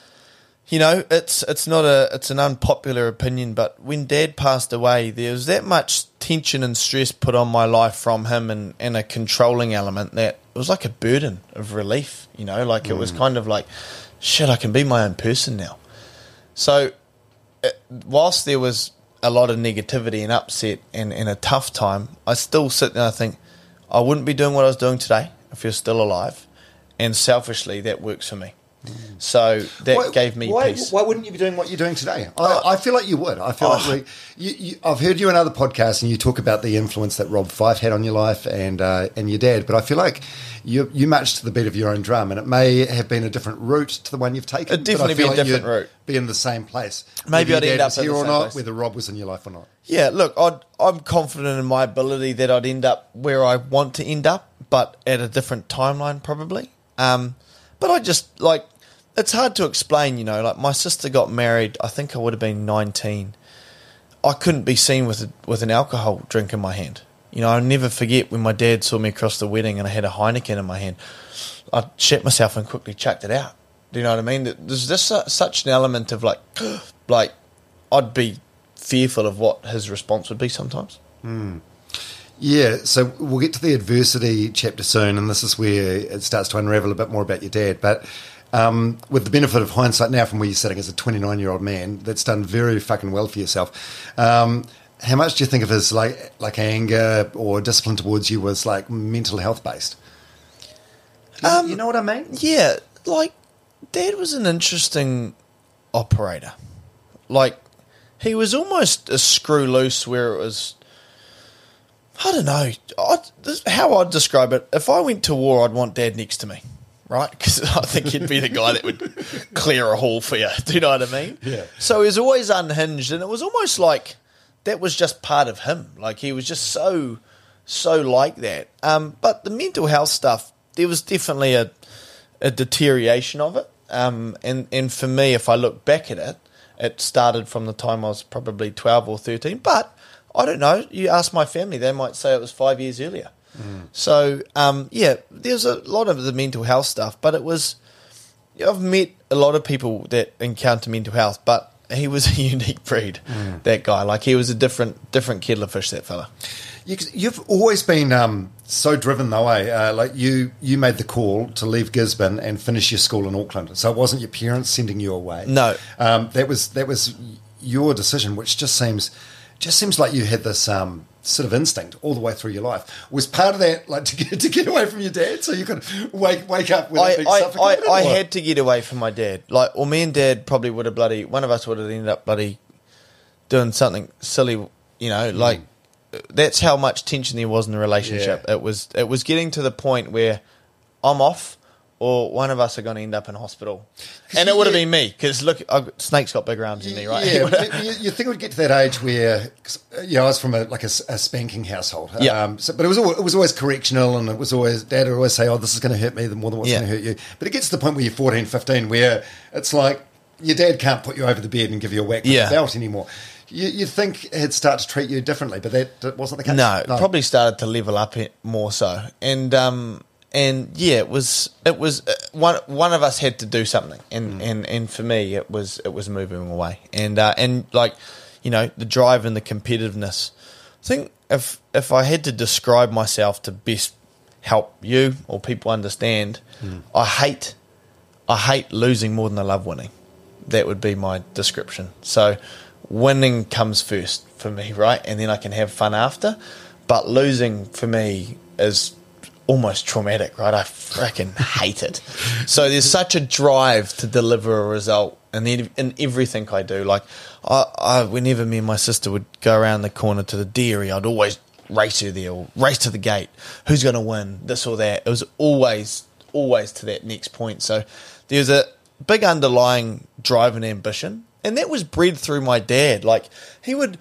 it's an unpopular opinion, but when Dad passed away, there was that much tension and stress put on my life from him, and a controlling element that it was like a burden of relief, like it was kind of like, shit, I can be my own person now. So whilst there was a lot of negativity and upset and a tough time, I still sit there and I think, I wouldn't be doing what I was doing today if he was still alive, and selfishly that works for me. So that gave me peace. Why wouldn't you be doing what you're doing today? I feel like you would. I feel like I've heard you in other podcasts, and you talk about the influence that Rob Fife had on your life and your dad. But I feel like you march to the beat of your own drum, and it may have been a different route to the one you've taken. It'd definitely be a different route. Be in the same place. Maybe I'd end up here or not, place. Whether Rob was in your life or not. Yeah, look, I'm confident in my ability that I'd end up where I want to end up, but at a different timeline probably. But I just like. It's hard to explain, like my sister got married, I think I would have been 19. I couldn't be seen with an alcohol drink in my hand. I'll never forget when my dad saw me across the wedding and I had a Heineken in my hand. I shat myself and quickly chucked it out. Do you know what I mean? There's just such an element of like I'd be fearful of what his response would be sometimes. Yeah, so we'll get to the adversity chapter soon, and this is where it starts to unravel a bit more about your dad, but... with the benefit of hindsight now from where you're sitting as a 29-year-old man, that's done very fucking well for yourself. How much do you think of his like anger or discipline towards you was like mental health based? You know what I mean? Yeah, like Dad was an interesting operator. Like he was almost a screw loose where it was, I don't know, how I'd describe it. If I went to war, I'd want Dad next to me. Right, because I think he'd be the guy that would clear a hall for you. Do you know what I mean? Yeah. So he was always unhinged, and it was almost like that was just part of him. Like he was just so like that. But the mental health stuff, there was definitely a deterioration of it. And for me, if I look back at it, it started from the time I was probably 12 or 13. But I don't know. You ask my family, they might say it was 5 years earlier. So, there's a lot of the mental health stuff, but it was I've met a lot of people that encounter mental health, but he was a unique breed, that guy. Like, he was a different kettle of fish, that fella. You've always been so driven, though, eh? Like, you made the call to leave Gisborne and finish your school in Auckland, so it wasn't your parents sending you away. No. That was your decision, which just seems like you had this sort of instinct all the way through your life. Was part of that like to get away from your dad, so you could wake up without being suffocated? I had to get away from my dad. Like, or me and Dad probably would have one of us would have ended up doing something silly. You know, like that's how much tension there was in the relationship. Yeah. It was getting to the point where I'm off, or one of us are going to end up in hospital. And it would have been me, because look, Snake's got bigger arms than me, right? Yeah, you think it would get to that age where, I was from a spanking household. Yeah. But it was always correctional, and it was always, Dad would always say, oh, this is going to hurt me more than what's going to hurt you. But it gets to the point where you're 14, 15, where it's like your dad can't put you over the bed and give you a whack with the belt anymore. You'd think it'd start to treat you differently, but that wasn't the case. No, it probably started to level up more so. And yeah, it was one of us had to do something, and for me it was moving away, and like, you know, the drive and the competitiveness. I think if I had to describe myself to best help you or people understand, I hate losing more than I love winning. That would be my description. So winning comes first for me, right, and then I can have fun after. But losing for me is almost traumatic, right? I freaking hate it. So there's such a drive to deliver a result, and then in everything I do. Like, whenever me and my sister would go around the corner to the dairy, I'd always race her there, or race to the gate. Who's going to win? This or that. It was always to that next point. So there's a big underlying drive and ambition, and that was bred through my dad. Like, he would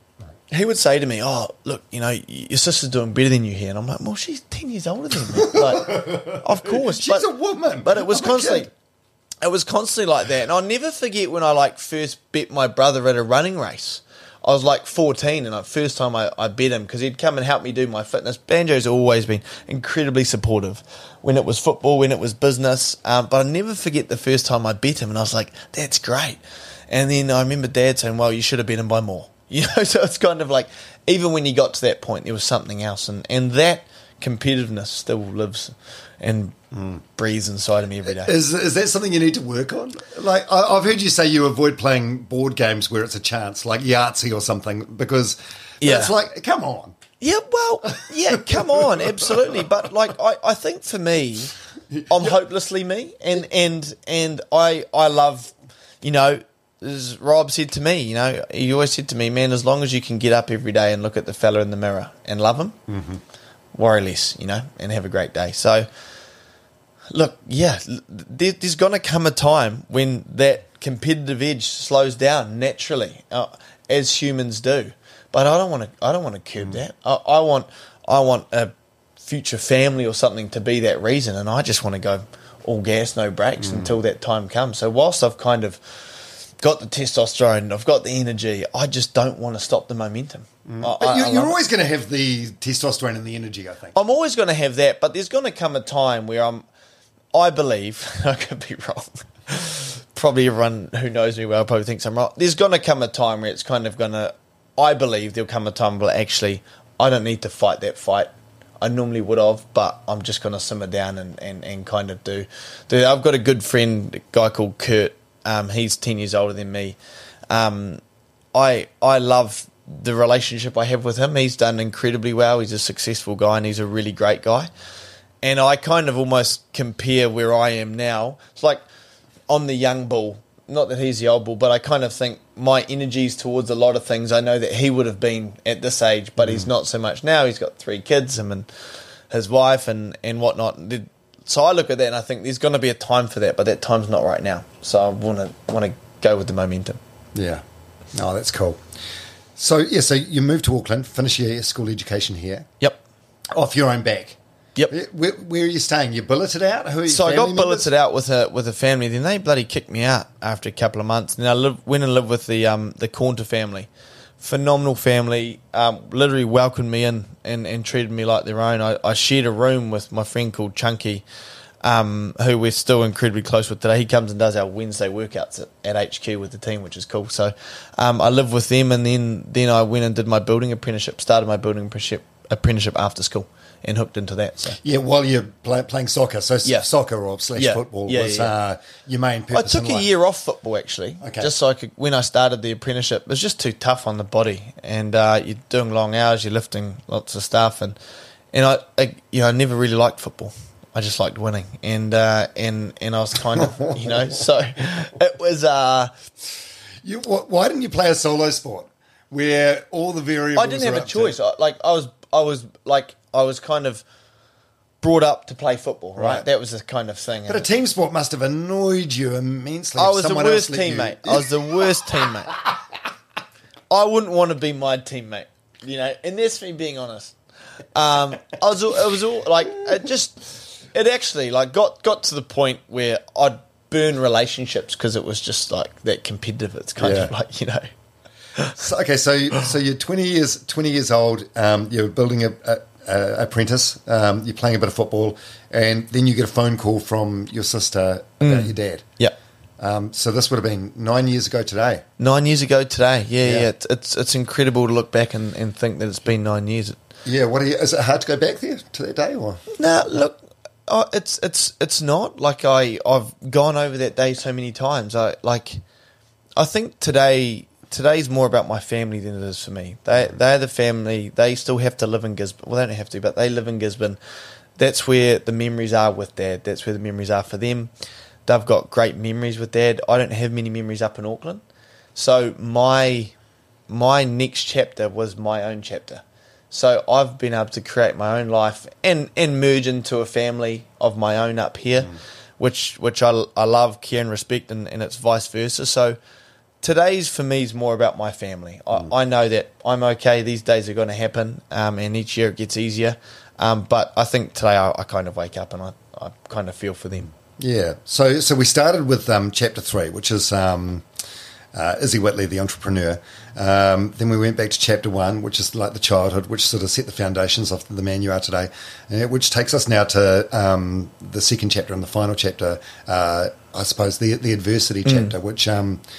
say to me, oh, look, you know, your sister's doing better than you here. And I'm like, well, she's 10 years older than me. Like, of course. She's a woman. But it was constantly like that. And I'll never forget when I first bet my brother at a running race. I was 14, and the first time I bet him, because he'd come and help me do my fitness. Banjo's always been incredibly supportive when it was football, when it was business. But I'll never forget the first time I bet him, and I was like, that's great. And then I remember Dad saying, well, you should have bet him by more. You know, so it's kind of like, even when you got to that point, there was something else. And that competitiveness still lives and breathes inside of me every day. Is that something you need to work on? Like, I've heard you say you avoid playing board games where it's a chance, like Yahtzee or something, because it's like, come on. Yeah, well, yeah, come on, absolutely. But I think for me, I'm hopelessly me, and I love, you know, as Rob said to me, you know, he always said to me, man, as long as you can get up every day and look at the fella in the mirror and love him, worry less, you know, and have a great day. So, look, yeah, there's going to come a time when that competitive edge slows down naturally, as humans do. But I don't want to curb that. I want a future family or something to be that reason, and I just want to go all gas, no brakes until that time comes. So whilst I've kind of got the testosterone, I've got the energy, I just don't want to stop the momentum. But you're always going to have the testosterone and the energy, I think. I'm always going to have that, but there's going to come a time where I believe, I could be wrong, probably everyone who knows me well probably thinks I'm wrong. There's going to come a time where it's kind of going to, I believe there'll come a time where actually I don't need to fight that fight I normally would have, but I'm just going to simmer down and kind of do. I've got a good friend, a guy called Kurt. He's 10 years older than me. I love the relationship I have with him. He's done incredibly well. He's a successful guy, and he's a really great guy. And I kind of almost compare where I am now. It's like I'm the young bull. Not that he's the old bull, but I kind of think my energies towards a lot of things, I know that he would have been at this age, but he's not so much now. He's got 3 kids, him and his wife and whatnot. So I look at that and I think there's going to be a time for that, but that time's not right now. So I want to go with the momentum. Yeah. Oh, that's cool. So you moved to Auckland, finish your school education here. Yep. Off your own back. Yep. Where are you staying? You billeted out? Who are so I got billeted out with a family. Then they bloody kicked me out after a couple of months. And I went and lived with the Cornter family. Phenomenal family. Literally welcomed me in and treated me like their own. I shared a room with my friend called Chunky. who we're still incredibly close with today. He comes and does our Wednesday workouts at HQ with the team, which is cool. So I live with them, and then I went and did my building apprenticeship, started my building apprenticeship after school, and hooked into that. So. Yeah, while you're playing soccer, so soccer or / football was your main purpose. I took a year off football actually, just so I could. When I started the apprenticeship, it was just too tough on the body, and you're doing long hours, you're lifting lots of stuff, and I never really liked football. I just liked winning, and I was kind of so it was. Why didn't you play a solo sport where all the variables? I didn't have a choice. I was kind of brought up to play football, right? That was the kind of thing. But a team sport must have annoyed you immensely. I was the worst teammate. I was the worst teammate. I wouldn't want to be my teammate, and that's me being honest. It actually got to the point where I'd burn relationships because it was just like that competitive. It's kind of like, So you're 20 years old. You're building a apprentice. You're playing a bit of football, and then you get a phone call from your sister about your dad. Yeah. So this would have been 9 years ago today. 9 years ago today. Yeah. It's incredible to look back and think that it's been 9 years. Yeah. Is it hard to go back there to that day, or? No, look. It's not like I've gone over that day so many times. I think today's more about my family than it is for me. They're the family. They still have to live in Gisborne. Well, they don't have to, but they live in Gisborne. That's where the memories are with Dad. That's where the memories are for them. They've got great memories with Dad. I don't have many memories up in Auckland. So my next chapter was my own chapter. So I've been able to create my own life and merge into a family of my own up here, which I love, care and respect, and it's vice versa. So today's for me is more about my family. I know that I'm okay. These days are going to happen, and each year it gets easier. But I think today I kind of wake up and I kind of feel for them. Yeah. So we started with chapter 3, which is Izzy Whitley, the entrepreneur. Then we went back to chapter 1, which is like the childhood, which sort of set the foundations of the man you are today, which takes us now to the second chapter and the final chapter, I suppose, the adversity chapter, which,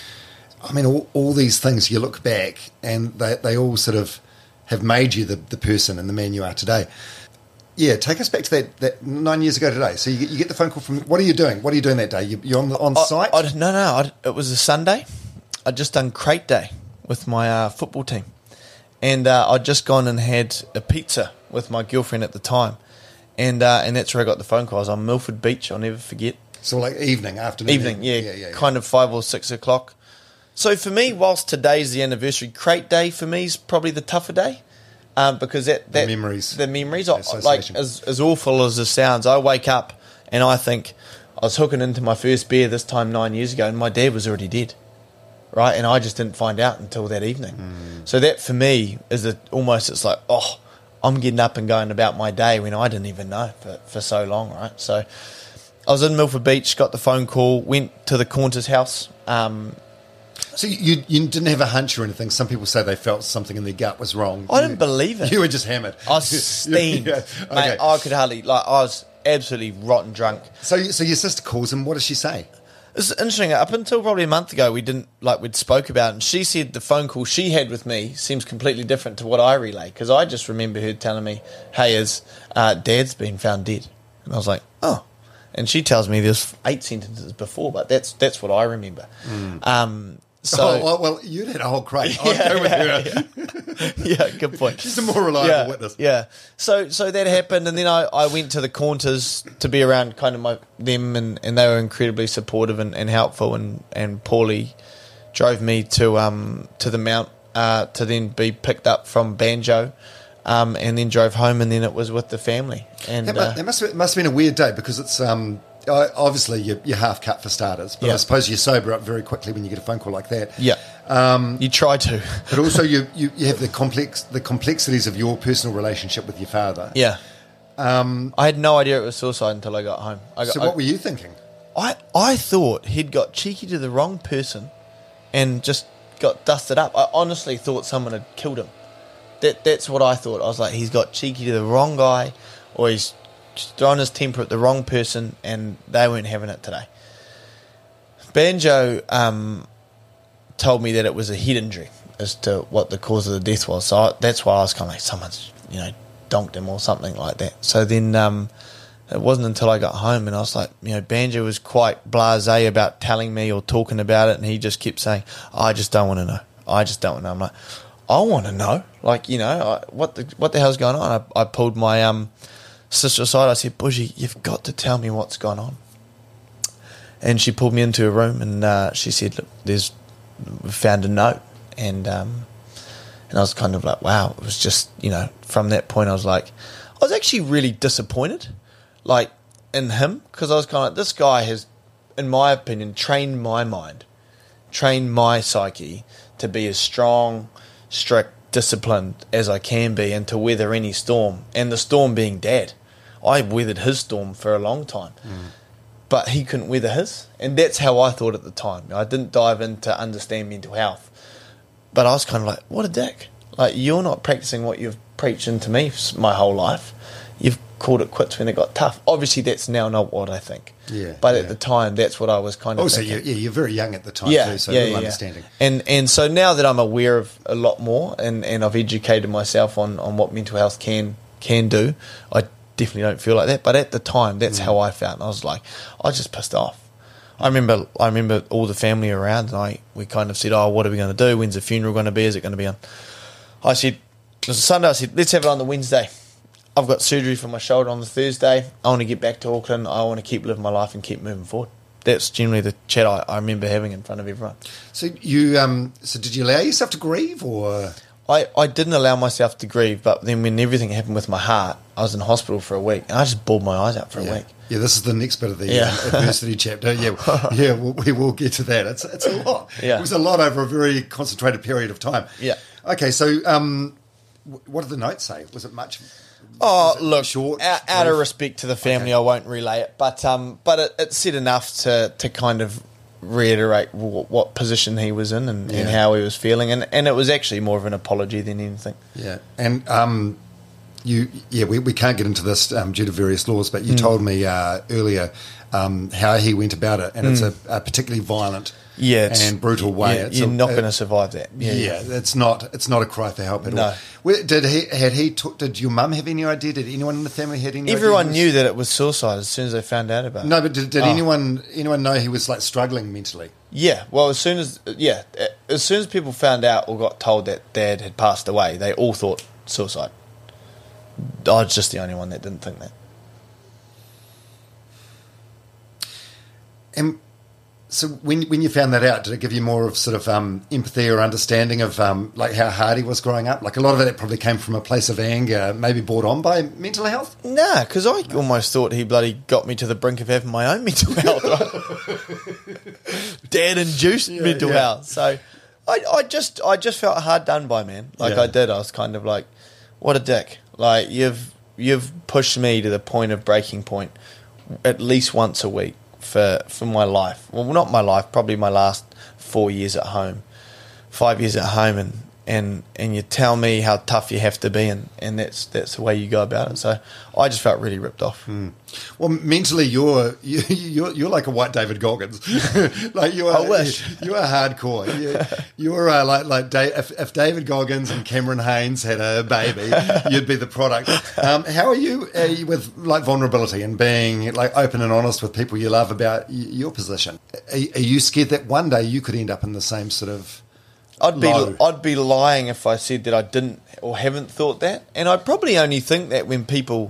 all these things, you look back and they all sort of have made you the person and the man you are today. Yeah, take us back to that 9 years ago today. So you get the phone call from, what are you doing? What are you doing that day? You're on site? No. It was a Sunday. I'd just done crate day with my football team. And I'd just gone and had a pizza with my girlfriend at the time. And that's where I got the phone call. I was on Milford Beach, I'll never forget. So like afternoon? Evening, yeah. Kind of 5 or 6 o'clock. So for me, whilst today's the anniversary, crate day for me is probably the tougher day. Because the memories, like as awful as it sounds, I wake up and I think I was hooking into my first beer this time 9 years ago, and my dad was already dead, right? And I just didn't find out until that evening. So that for me is it's like, I'm getting up and going about my day when I didn't even know for so long, right? So I was in Milford Beach, got the phone call, went to the Cornter's house. So you didn't have a hunch or anything? Some people say they felt something in their gut was wrong. I didn't believe it. You were just hammered. I was steamed. Okay. Mate, I could hardly, I was absolutely rotten drunk. So your sister calls him. What does she say? It's interesting. Up until probably a month ago, we'd spoke about it, and she said the phone call she had with me seems completely different to what I relay, because I just remember her telling me, hey, Dad's been found dead. And I was like, oh. And she tells me there's 8 sentences before, but that's what I remember. So, well, you had a whole crate. I'll go with her. Yeah, good point. She's a more reliable witness. Yeah. So that happened, and then I went to the Cornters to be around kind of them, and they were incredibly supportive and helpful, and Paulie drove me to the Mount to then be picked up from Banjo, and then drove home, and then it was with the family. And that must have been a weird day, because it's obviously you're half cut for starters, but I suppose you sober up very quickly when you get a phone call like that. Yeah, you try to, but also you have the complexities of your personal relationship with your father. Yeah, I had no idea it was suicide until I got home. What were you thinking? I thought he'd got cheeky to the wrong person and just got dusted up. I honestly thought someone had killed him. That's what I thought. I was like, he's got cheeky to the wrong guy, or he's throwing his temper at the wrong person, and they weren't having it today. Banjo told me that it was a head injury as to what the cause of the death was. So that's why I was kind of like, someone's, donked him or something like that. So then it wasn't until I got home and I was like, Banjo was quite blasé about telling me or talking about it, and he just kept saying, I just don't want to know. I just don't want to know. I'm like, I want to know. Like, what the hell's going on? I pulled my sister aside. I said, Bushy, you've got to tell me what's gone on. And she pulled me into a room and she said, look, we found a note. And I was kind of like, wow. It was just, from that point I was actually really disappointed, like, in him, because I was kind of like, this guy has, in my opinion, trained my mind, trained my psyche to be as strong, strict, disciplined as I can be, and to weather any storm. And the storm being Dad. I weathered his storm for a long time. But he couldn't weather his. And that's how I thought at the time. I didn't dive in to understand mental health. But I was kind of like, what a dick. Like, you're not practicing what you've preached into me my whole life. You've called it quits when it got tough. Obviously, that's now not what I think. Yeah. But at the time, that's what I was kind of also, thinking. you're very young at the time too, so little understanding. And so now that I'm aware of a lot more and I've educated myself on what mental health can do, I definitely don't feel like that. But at the time, that's how I felt. And I was like, I was just pissed off. I remember all the family around, and we kind of said, oh, what are we going to do? When's the funeral going to be? Is it going to be on? I said, it was a Sunday. I said, let's have it on the Wednesday. I've got surgery for my shoulder on the Thursday. I want to get back to Auckland. I want to keep living my life and keep moving forward. That's generally the chat I remember having in front of everyone. So so did you allow yourself to grieve, or? I didn't allow myself to grieve, but then when everything happened with my heart, I was in hospital for a week, and I just bawled my eyes out for a week. Yeah, this is the next bit of the adversity chapter. Yeah, we will get to that. It's a lot. Yeah. It was a lot over a very concentrated period of time. Yeah. Okay, so what did the note say? Was it much? Oh, look, short, out of respect to the family, I won't relay it, but it said enough to kind of reiterate what position he was in and how he was feeling, and it was actually more of an apology than anything. Yeah, and we can't get into this due to various laws, but you told me earlier how he went about it, and it's a particularly violent and brutal way. You're not going to survive that. It's not a cry for help at all. Did your mum have any idea? Did anyone in the family had any idea? Everyone knew that it was suicide as soon as they found out about it. No, but did anyone know he was like struggling mentally? Yeah, well, as soon as people found out or got told that Dad had passed away, they all thought suicide. I was just the only one that didn't think that. And so when you found that out, did it give you more of sort of empathy or understanding of like how hard he was growing up? Like a lot of it probably came from a place of anger, maybe brought on by mental health? Nah, because I almost thought he bloody got me to the brink of having my own mental health. Dad-induced mental health. So I just felt hard done by, man. I did. I was kind of like, what a dick. Like, you've pushed me to the point of breaking point at least once a week for my life. Well, not my life, probably my last 5 years at home, and you tell me how tough you have to be, and that's the way you go about it. So I just felt really ripped off. Well, mentally, you're like a white David Goggins. Like you are. I wish you are hardcore. You're if David Goggins and Cameron Haynes had a baby, you'd be the product. How are you with like vulnerability and being like open and honest with people you love about your position? Are you scared that one day you could end up in the same sort of? I'd be lying if I said that I didn't or haven't thought that, and I probably only think that when people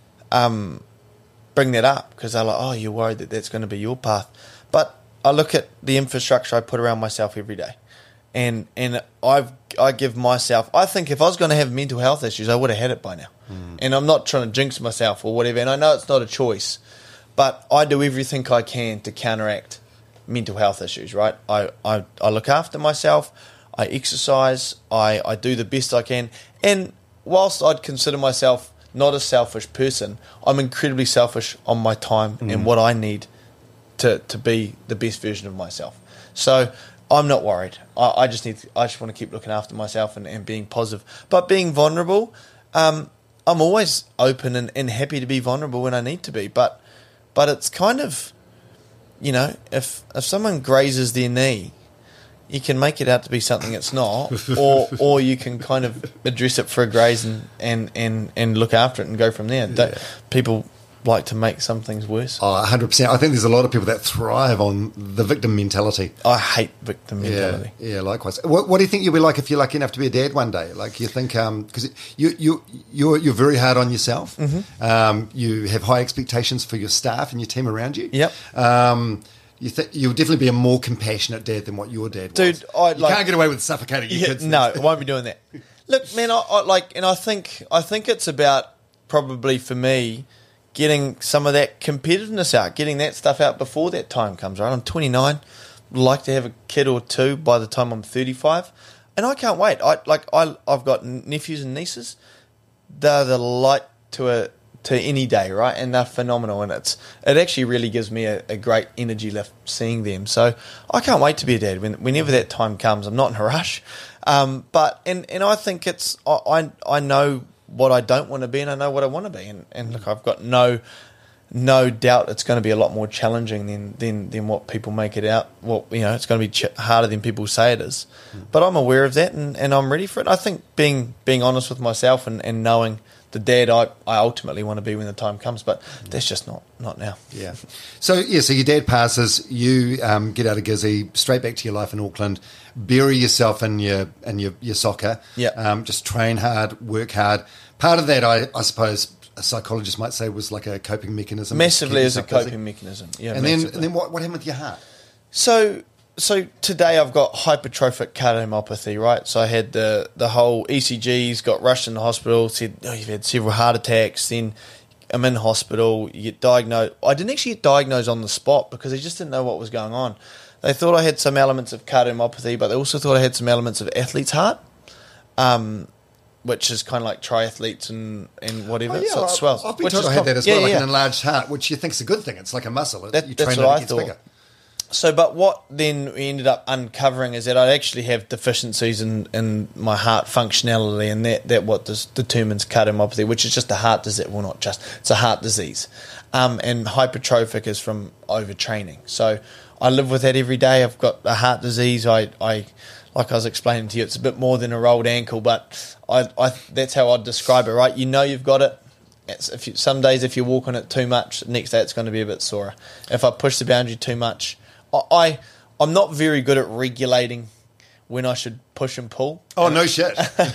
bring that up because they're like, oh, you're worried that that's going to be your path. But I look at the infrastructure I put around myself every day, and I give myself. I think if I was going to have mental health issues, I would have had it by now. And I'm not trying to jinx myself or whatever. And I know it's not a choice, but I do everything I can to counteract mental health issues, right? I look after myself, I exercise, I do the best I can, and whilst I'd consider myself not a selfish person, I'm incredibly selfish on my time and what I need to be the best version of myself. So I'm not worried. I just want to keep looking after myself and being positive. But being vulnerable, I I'm always open and happy to be vulnerable when I need to be, but it's kind of, you know, if someone grazes their knee, you can make it out to be something it's not, or you can kind of address it for a graze and look after it and go from there. Yeah. People like to make some things worse. Oh, 100%. I think there's a lot of people that thrive on the victim mentality. I hate victim mentality. Yeah, likewise. What do you think you'll be like if you're lucky enough to be a dad one day? Like, you think, because you're very hard on yourself. Mm-hmm. You have high expectations for your staff and your team around you. Yep. You'll definitely be a more compassionate dad than what your dad was. Dude, you can't get away with suffocating your kids. No, I won't be doing that. Look, man, I think it's about, probably for me, getting some of that competitiveness out, getting that stuff out before that time comes, right? I'm 29, like to have a kid or two by the time I'm 35, and I can't wait. I've got nephews and nieces. They're the light to any day, right? And they're phenomenal, and it actually really gives me a great energy lift seeing them. So I can't wait to be a dad whenever that time comes. I'm not in a rush, but I think it's I know what I don't want to be, and I know what I want to be, and look, I've got no doubt it's going to be a lot more challenging than what people make it out. Well, you know, it's going to be harder than people say it is, but I'm aware of that, and I'm ready for it. I think being honest with myself and knowing the dad I ultimately want to be when the time comes, but that's just not now. Yeah. So your dad passes, you get out of Gizzy, straight back to your life in Auckland, bury yourself in your soccer. Yeah. Just train hard, work hard. Part of that, I suppose, a psychologist might say, was like a coping mechanism. Massively as a coping mechanism. Yeah. And then what happened with your heart? So today I've got hypertrophic cardiomyopathy, right? So I had the whole ECGs, got rushed in the hospital, said, you've had several heart attacks, then I'm in hospital, you get diagnosed. I didn't actually get diagnosed on the spot because they just didn't know what was going on. They thought I had some elements of cardiomyopathy, but they also thought I had some elements of athlete's heart, which is kind of like triathletes and whatever. Oh, yeah, so it swells. I've been told I had that as well, like an enlarged heart, which you think is a good thing. It's like a muscle. You train that's it, what it gets I thought. bigger. So, but what then we ended up uncovering is that I actually have deficiencies in my heart functionality, and that what determines cardiomyopathy, which is just a heart disease. Well, not just, it's a heart disease. And hypertrophic is from overtraining. So I live with that every day. I've got a heart disease. I like I was explaining to you, it's a bit more than a rolled ankle, but I that's how I'd describe it, right? You know you've got it. Some days if you walk on it too much, the next day it's going to be a bit sore. If I push the boundary too much, I'm not very good at regulating when I should push and pull. Oh, no shit.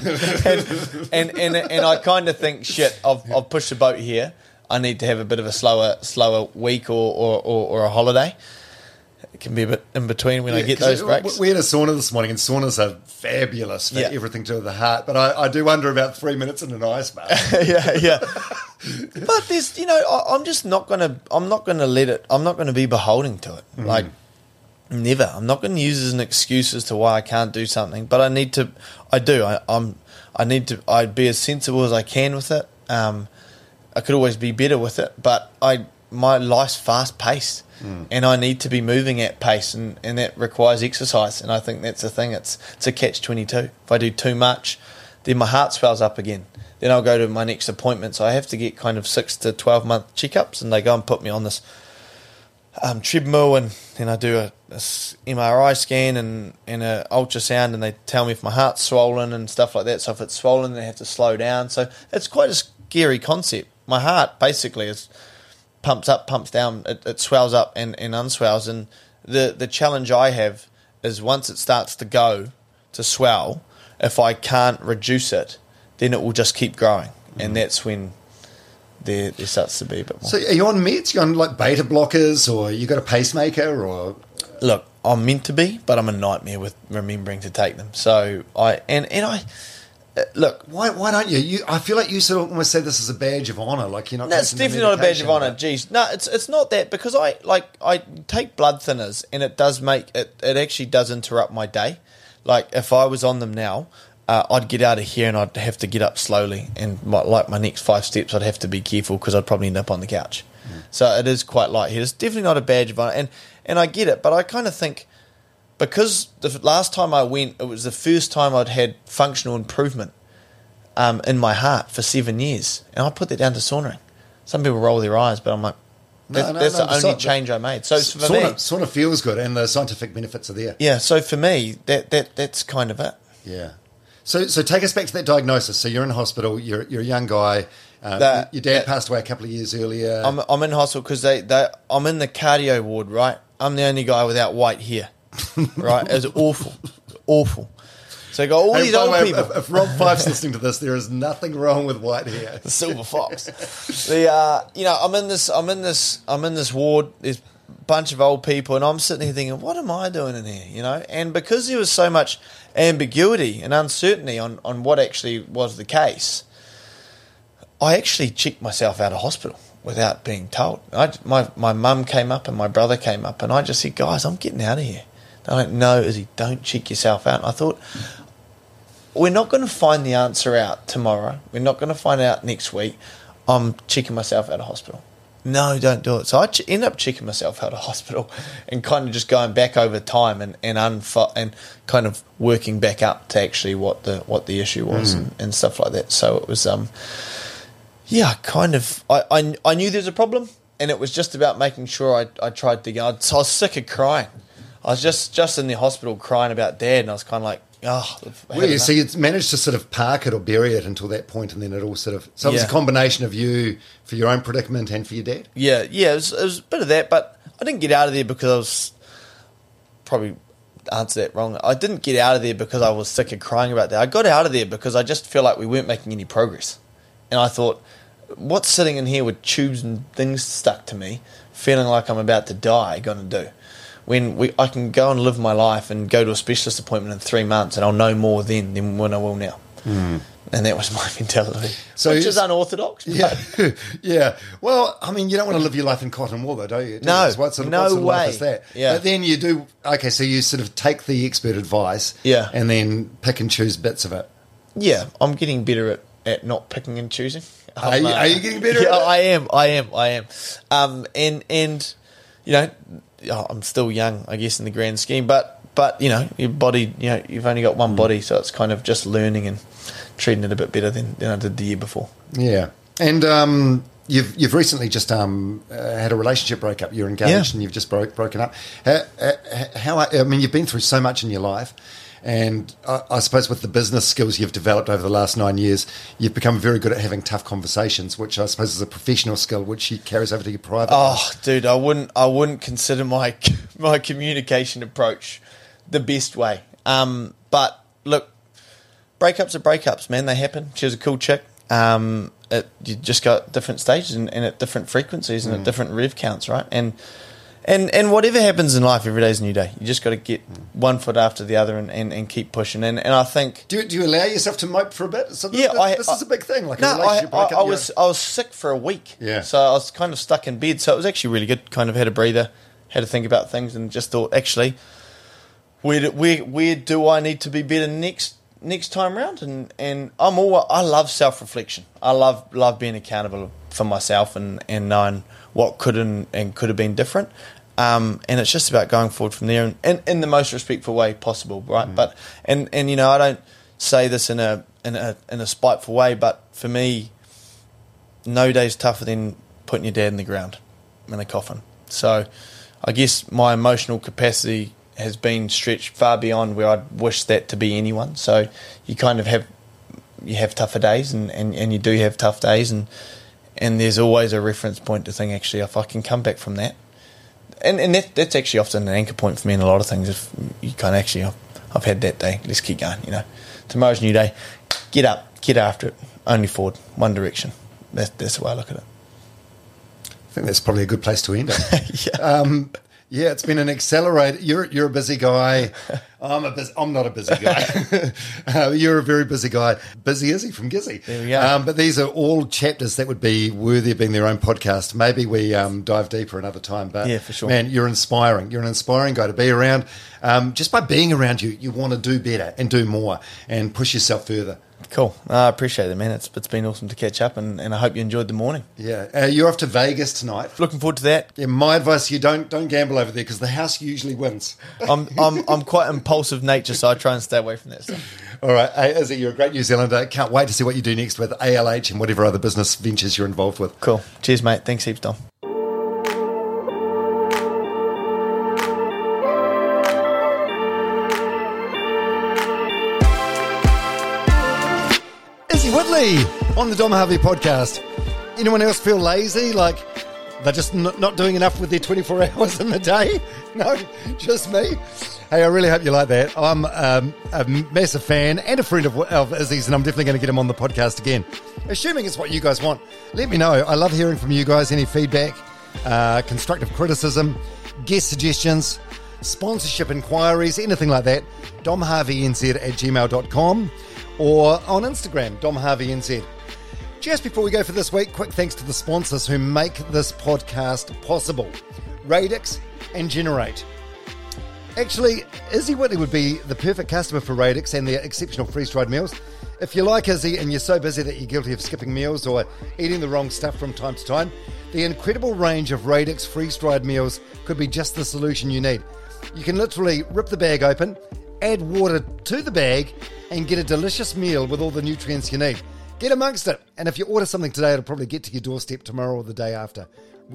and I kind of think, shit, I've pushed the boat here. I need to have a bit of a slower week or a holiday. It can be a bit in between when I get those breaks. We had a sauna this morning, and saunas are fabulous for everything to do with the heart. But I do wonder about 3 minutes in an ice bath. yeah. But there's, I'm just not gonna. I'm not gonna let it. I'm not gonna be beholden to it. Mm. Like never. I'm not going to use it as an excuse as to why I can't do something. But I need to. I do. I need to. I'd be as sensible as I can with it. I could always be better with it, but my life's fast paced. And I need to be moving at pace, and that requires exercise. And I think that's the thing. It's a catch-22. If I do too much, then my heart swells up again. Then I'll go to my next appointment. So I have to get kind of 6 to 12 month checkups, and they go and put me on this treadmill, and then I do a MRI scan and an ultrasound, and they tell me if my heart's swollen and stuff like that. So if it's swollen, they have to slow down. So it's quite a scary concept. My heart basically is pumps up, pumps down, it swells up and unswells. And the challenge I have is once it starts to go to swell, if I can't reduce it, then it will just keep growing. And that's when there starts to be a bit more. So are you on meds? You on like beta blockers, or you got a pacemaker, or? Look, I'm meant to be, but I'm a nightmare with remembering to take them. So look, why don't you? I feel like you sort of almost say this is a badge of honour. Like you're not. No, it's definitely not a badge of honour. Geez, no, it's not that, because I take blood thinners, and it does make it. It actually does interrupt my day. Like if I was on them now, I'd get out of here and I'd have to get up slowly, and my next 5 steps I'd have to be careful because I'd probably end up on the couch. So it is quite light here. It's definitely not a badge of honour, and I get it, but I kind of think, because the last time I went, it was the first time I'd had functional improvement in my heart for 7 years. And I put that down to saunering. Some people roll their eyes, but I'm like, that's the only change I made. So for me, sauna feels good, and the scientific benefits are there. Yeah, so for me, that's kind of it. Yeah. So take us back to that diagnosis. So you're in hospital. You're a young guy. Your dad passed away a couple of years earlier. I'm in hospital because I'm in the cardio ward, right? I'm the only guy without white hair, right? It was awful. So I got all these old people. If Rob Fife's listening to this, there is nothing wrong with white hair. The silver fox. I'm in this ward. There's a bunch of old people, and I'm sitting here thinking, what am I doing in here? You know, and because there was so much ambiguity and uncertainty on what actually was the case, I actually checked myself out of hospital without being told. My mum came up and my brother came up, and I just said, guys, I'm getting out of here. They went, no, Izzy, don't check yourself out. And I thought, we're not going to find the answer out tomorrow. We're not going to find out next week. I'm checking myself out of hospital. No, don't do it. So I end up checking myself out of hospital and kind of just going back over time and kind of working back up to actually what the issue was and stuff like that. So it was, I knew there's a problem, and it was just about making sure I tried to go. So I was sick of crying. I was just in the hospital crying about Dad, and I was kind of like, so you managed to sort of park it or bury it until that point, and then it all sort of... So it was a combination of you for your own predicament and for your dad? Yeah, it was a bit of that, but I didn't get out of there because I was... Probably answered that wrong. I didn't get out of there because I was sick of crying about that. I got out of there because I just felt like we weren't making any progress. And I thought, what's sitting in here with tubes and things stuck to me, feeling like I'm about to die, going to do? When I can go and live my life and go to a specialist appointment in 3 months, and I'll know more then than when I will now. And that was my mentality, which is unorthodox. Yeah, yeah. Well, I mean, you don't want to live your life in cotton wool, though, don't you? No, what sort of way. Life is that? Yeah. But then you do. Okay, so you sort of take the expert advice, and then pick and choose bits of it. Yeah, I'm getting better at not picking and choosing. Are you getting better? Yeah, at it? I am. And you know. I'm still young, I guess, in the grand scheme, but you know, your body, you know, you've only got one body, so it's kind of just learning and treating it a bit better than I did the year before. Yeah, and you've recently just had a relationship breakup. You're engaged and you've just broken up. I mean, you've been through so much in your life. And I suppose with the business skills you've developed over the last 9 years, you've become very good at having tough conversations, which I suppose is a professional skill which carries over to your private life. Oh, dude, I wouldn't consider my communication approach the best way. But look, breakups are breakups, man. They happen. She was a cool chick. You just got different stages and at different frequencies and at different rev counts, right? And whatever happens in life, every day is a new day. You just got to get one foot after the other and keep pushing. And I think... Do you allow yourself to mope for a bit? So this is a big thing, like a relationship breakup. I was sick for a week. Yeah. So I was kind of stuck in bed. So it was actually really good. Kind of had a breather, had to think about things, and just thought, actually, where do I need to be better next time around? And I love self-reflection. I love being accountable for myself and knowing what could and could have been different. And it's just about going forward from there and in the most respectful way possible, right? But and you know, I don't say this in a spiteful way, but for me, no day's tougher than putting your dad in the ground in a coffin. So I guess my emotional capacity has been stretched far beyond where I'd wish that to be anyone. So you kind of have tougher days and you do have tough days and there's always a reference point to think, actually, if I can come back from that. And that's actually often an anchor point for me in a lot of things. If you can't actually, I've had that day, let's keep going, you know. Tomorrow's a new day. Get up, get after it. Only forward, one direction. That's the way I look at it. I think that's probably a good place to end it. Yeah, it's been an accelerator. You're a busy guy. I'm not a busy guy. You're a very busy guy. Busy Izzy from Gizzy. There we go. But these are all chapters that would be worthy of being their own podcast. Maybe we dive deeper another time. But yeah, for sure. Man, you're inspiring. You're an inspiring guy to be around. Just by being around you, you want to do better and do more and push yourself further. Cool. I appreciate it, man. It's been awesome to catch up, and I hope you enjoyed the morning. Yeah. You're off to Vegas tonight. Looking forward to that. Yeah, my advice to you, don't gamble over there because the house usually wins. I'm quite impulsive nature, so I try and stay away from that stuff. All right. Hey, Izzy, you're a great New Zealander. Can't wait to see what you do next with ALH and whatever other business ventures you're involved with. Cool. Cheers, mate. Thanks heaps, Dom. Izzy Whitley on the Dom Harvey podcast. Anyone else feel lazy? Like they're just not doing enough with their 24 hours in the day? No, just me. Hey, I really hope you like that. I'm a massive fan and a friend of Izzy's, and I'm definitely going to get him on the podcast again. Assuming it's what you guys want. Let me know. I love hearing from you guys. Any feedback, constructive criticism, guest suggestions, sponsorship inquiries, anything like that. domharveynz@gmail.com or on Instagram, domharveynz. Just before we go for this week, quick thanks to the sponsors who make this podcast possible. Radix and Generate. Actually, Izzy Whitley would be the perfect customer for Radix and their exceptional freeze-dried meals. If you like Izzy and you're so busy that you're guilty of skipping meals or eating the wrong stuff from time to time, the incredible range of Radix freeze-dried meals could be just the solution you need. You can literally rip the bag open, add water to the bag, and get a delicious meal with all the nutrients you need. Get amongst it. And if you order something today, it'll probably get to your doorstep tomorrow or the day after.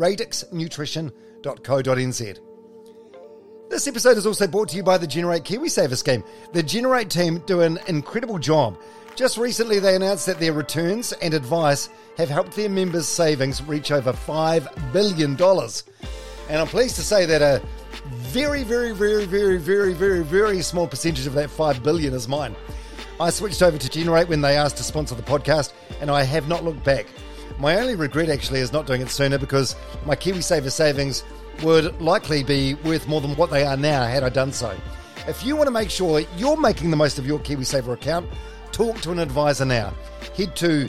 radixnutrition.co.nz. This episode is also brought to you by the Generate KiwiSaver scheme. The Generate team do an incredible job. Just recently, they announced that their returns and advice have helped their members' savings reach over $5 billion. And I'm pleased to say that a very, very, very, very, very, very, very small percentage of that $5 billion is mine. I switched over to Generate when they asked to sponsor the podcast, and I have not looked back. My only regret actually is not doing it sooner, because my KiwiSaver savings would likely be worth more than what they are now had I done so. If you want to make sure you're making the most of your KiwiSaver account, talk to an advisor now. Head to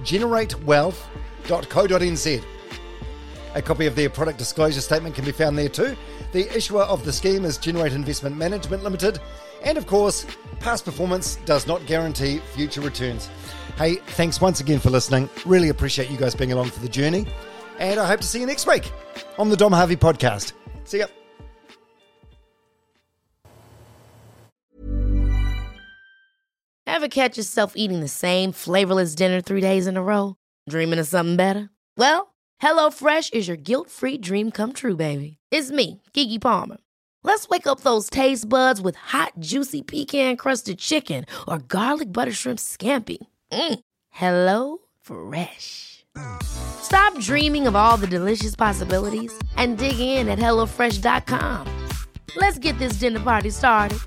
generatewealth.co.nz. A copy of their product disclosure statement can be found there too. The issuer of the scheme is Generate Investment Management Limited. And of course, past performance does not guarantee future returns. Hey, thanks once again for listening. Really appreciate you guys being along for the journey. And I hope to see you next week on the Dom Harvey podcast. See ya. Ever catch yourself eating the same flavorless dinner 3 days in a row? Dreaming of something better? Well, HelloFresh is your guilt-free dream come true, baby. It's me, Keke Palmer. Let's wake up those taste buds with hot, juicy pecan-crusted chicken or garlic butter shrimp scampi. Hello Fresh. Stop dreaming of all the delicious possibilities and dig in at HelloFresh.com. Let's get this dinner party started.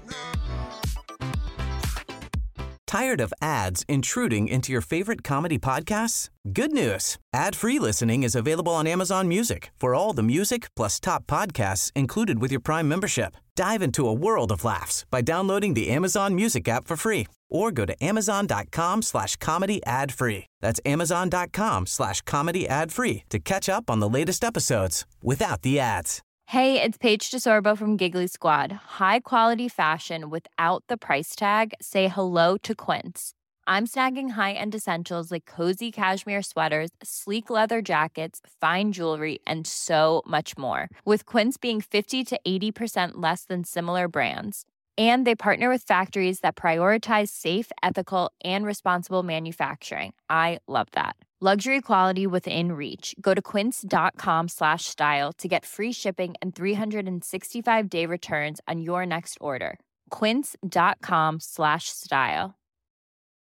Tired of ads intruding into your favorite comedy podcasts? Good news. Ad-free listening is available on Amazon Music for all the music plus top podcasts included with your Prime membership. Dive into a world of laughs by downloading the Amazon Music app for free or go to amazon.com/comedy ad-free. That's amazon.com/comedy ad-free to catch up on the latest episodes without the ads. Hey, it's Paige DeSorbo from Giggly Squad. High quality fashion without the price tag. Say hello to Quince. I'm snagging high-end essentials like cozy cashmere sweaters, sleek leather jackets, fine jewelry, and so much more. With Quince being 50 to 80% less than similar brands. And they partner with factories that prioritize safe, ethical, and responsible manufacturing. I love that. Luxury quality within reach. Go to quince.com/style to get free shipping and 365-day returns on your next order. Quince.com/style.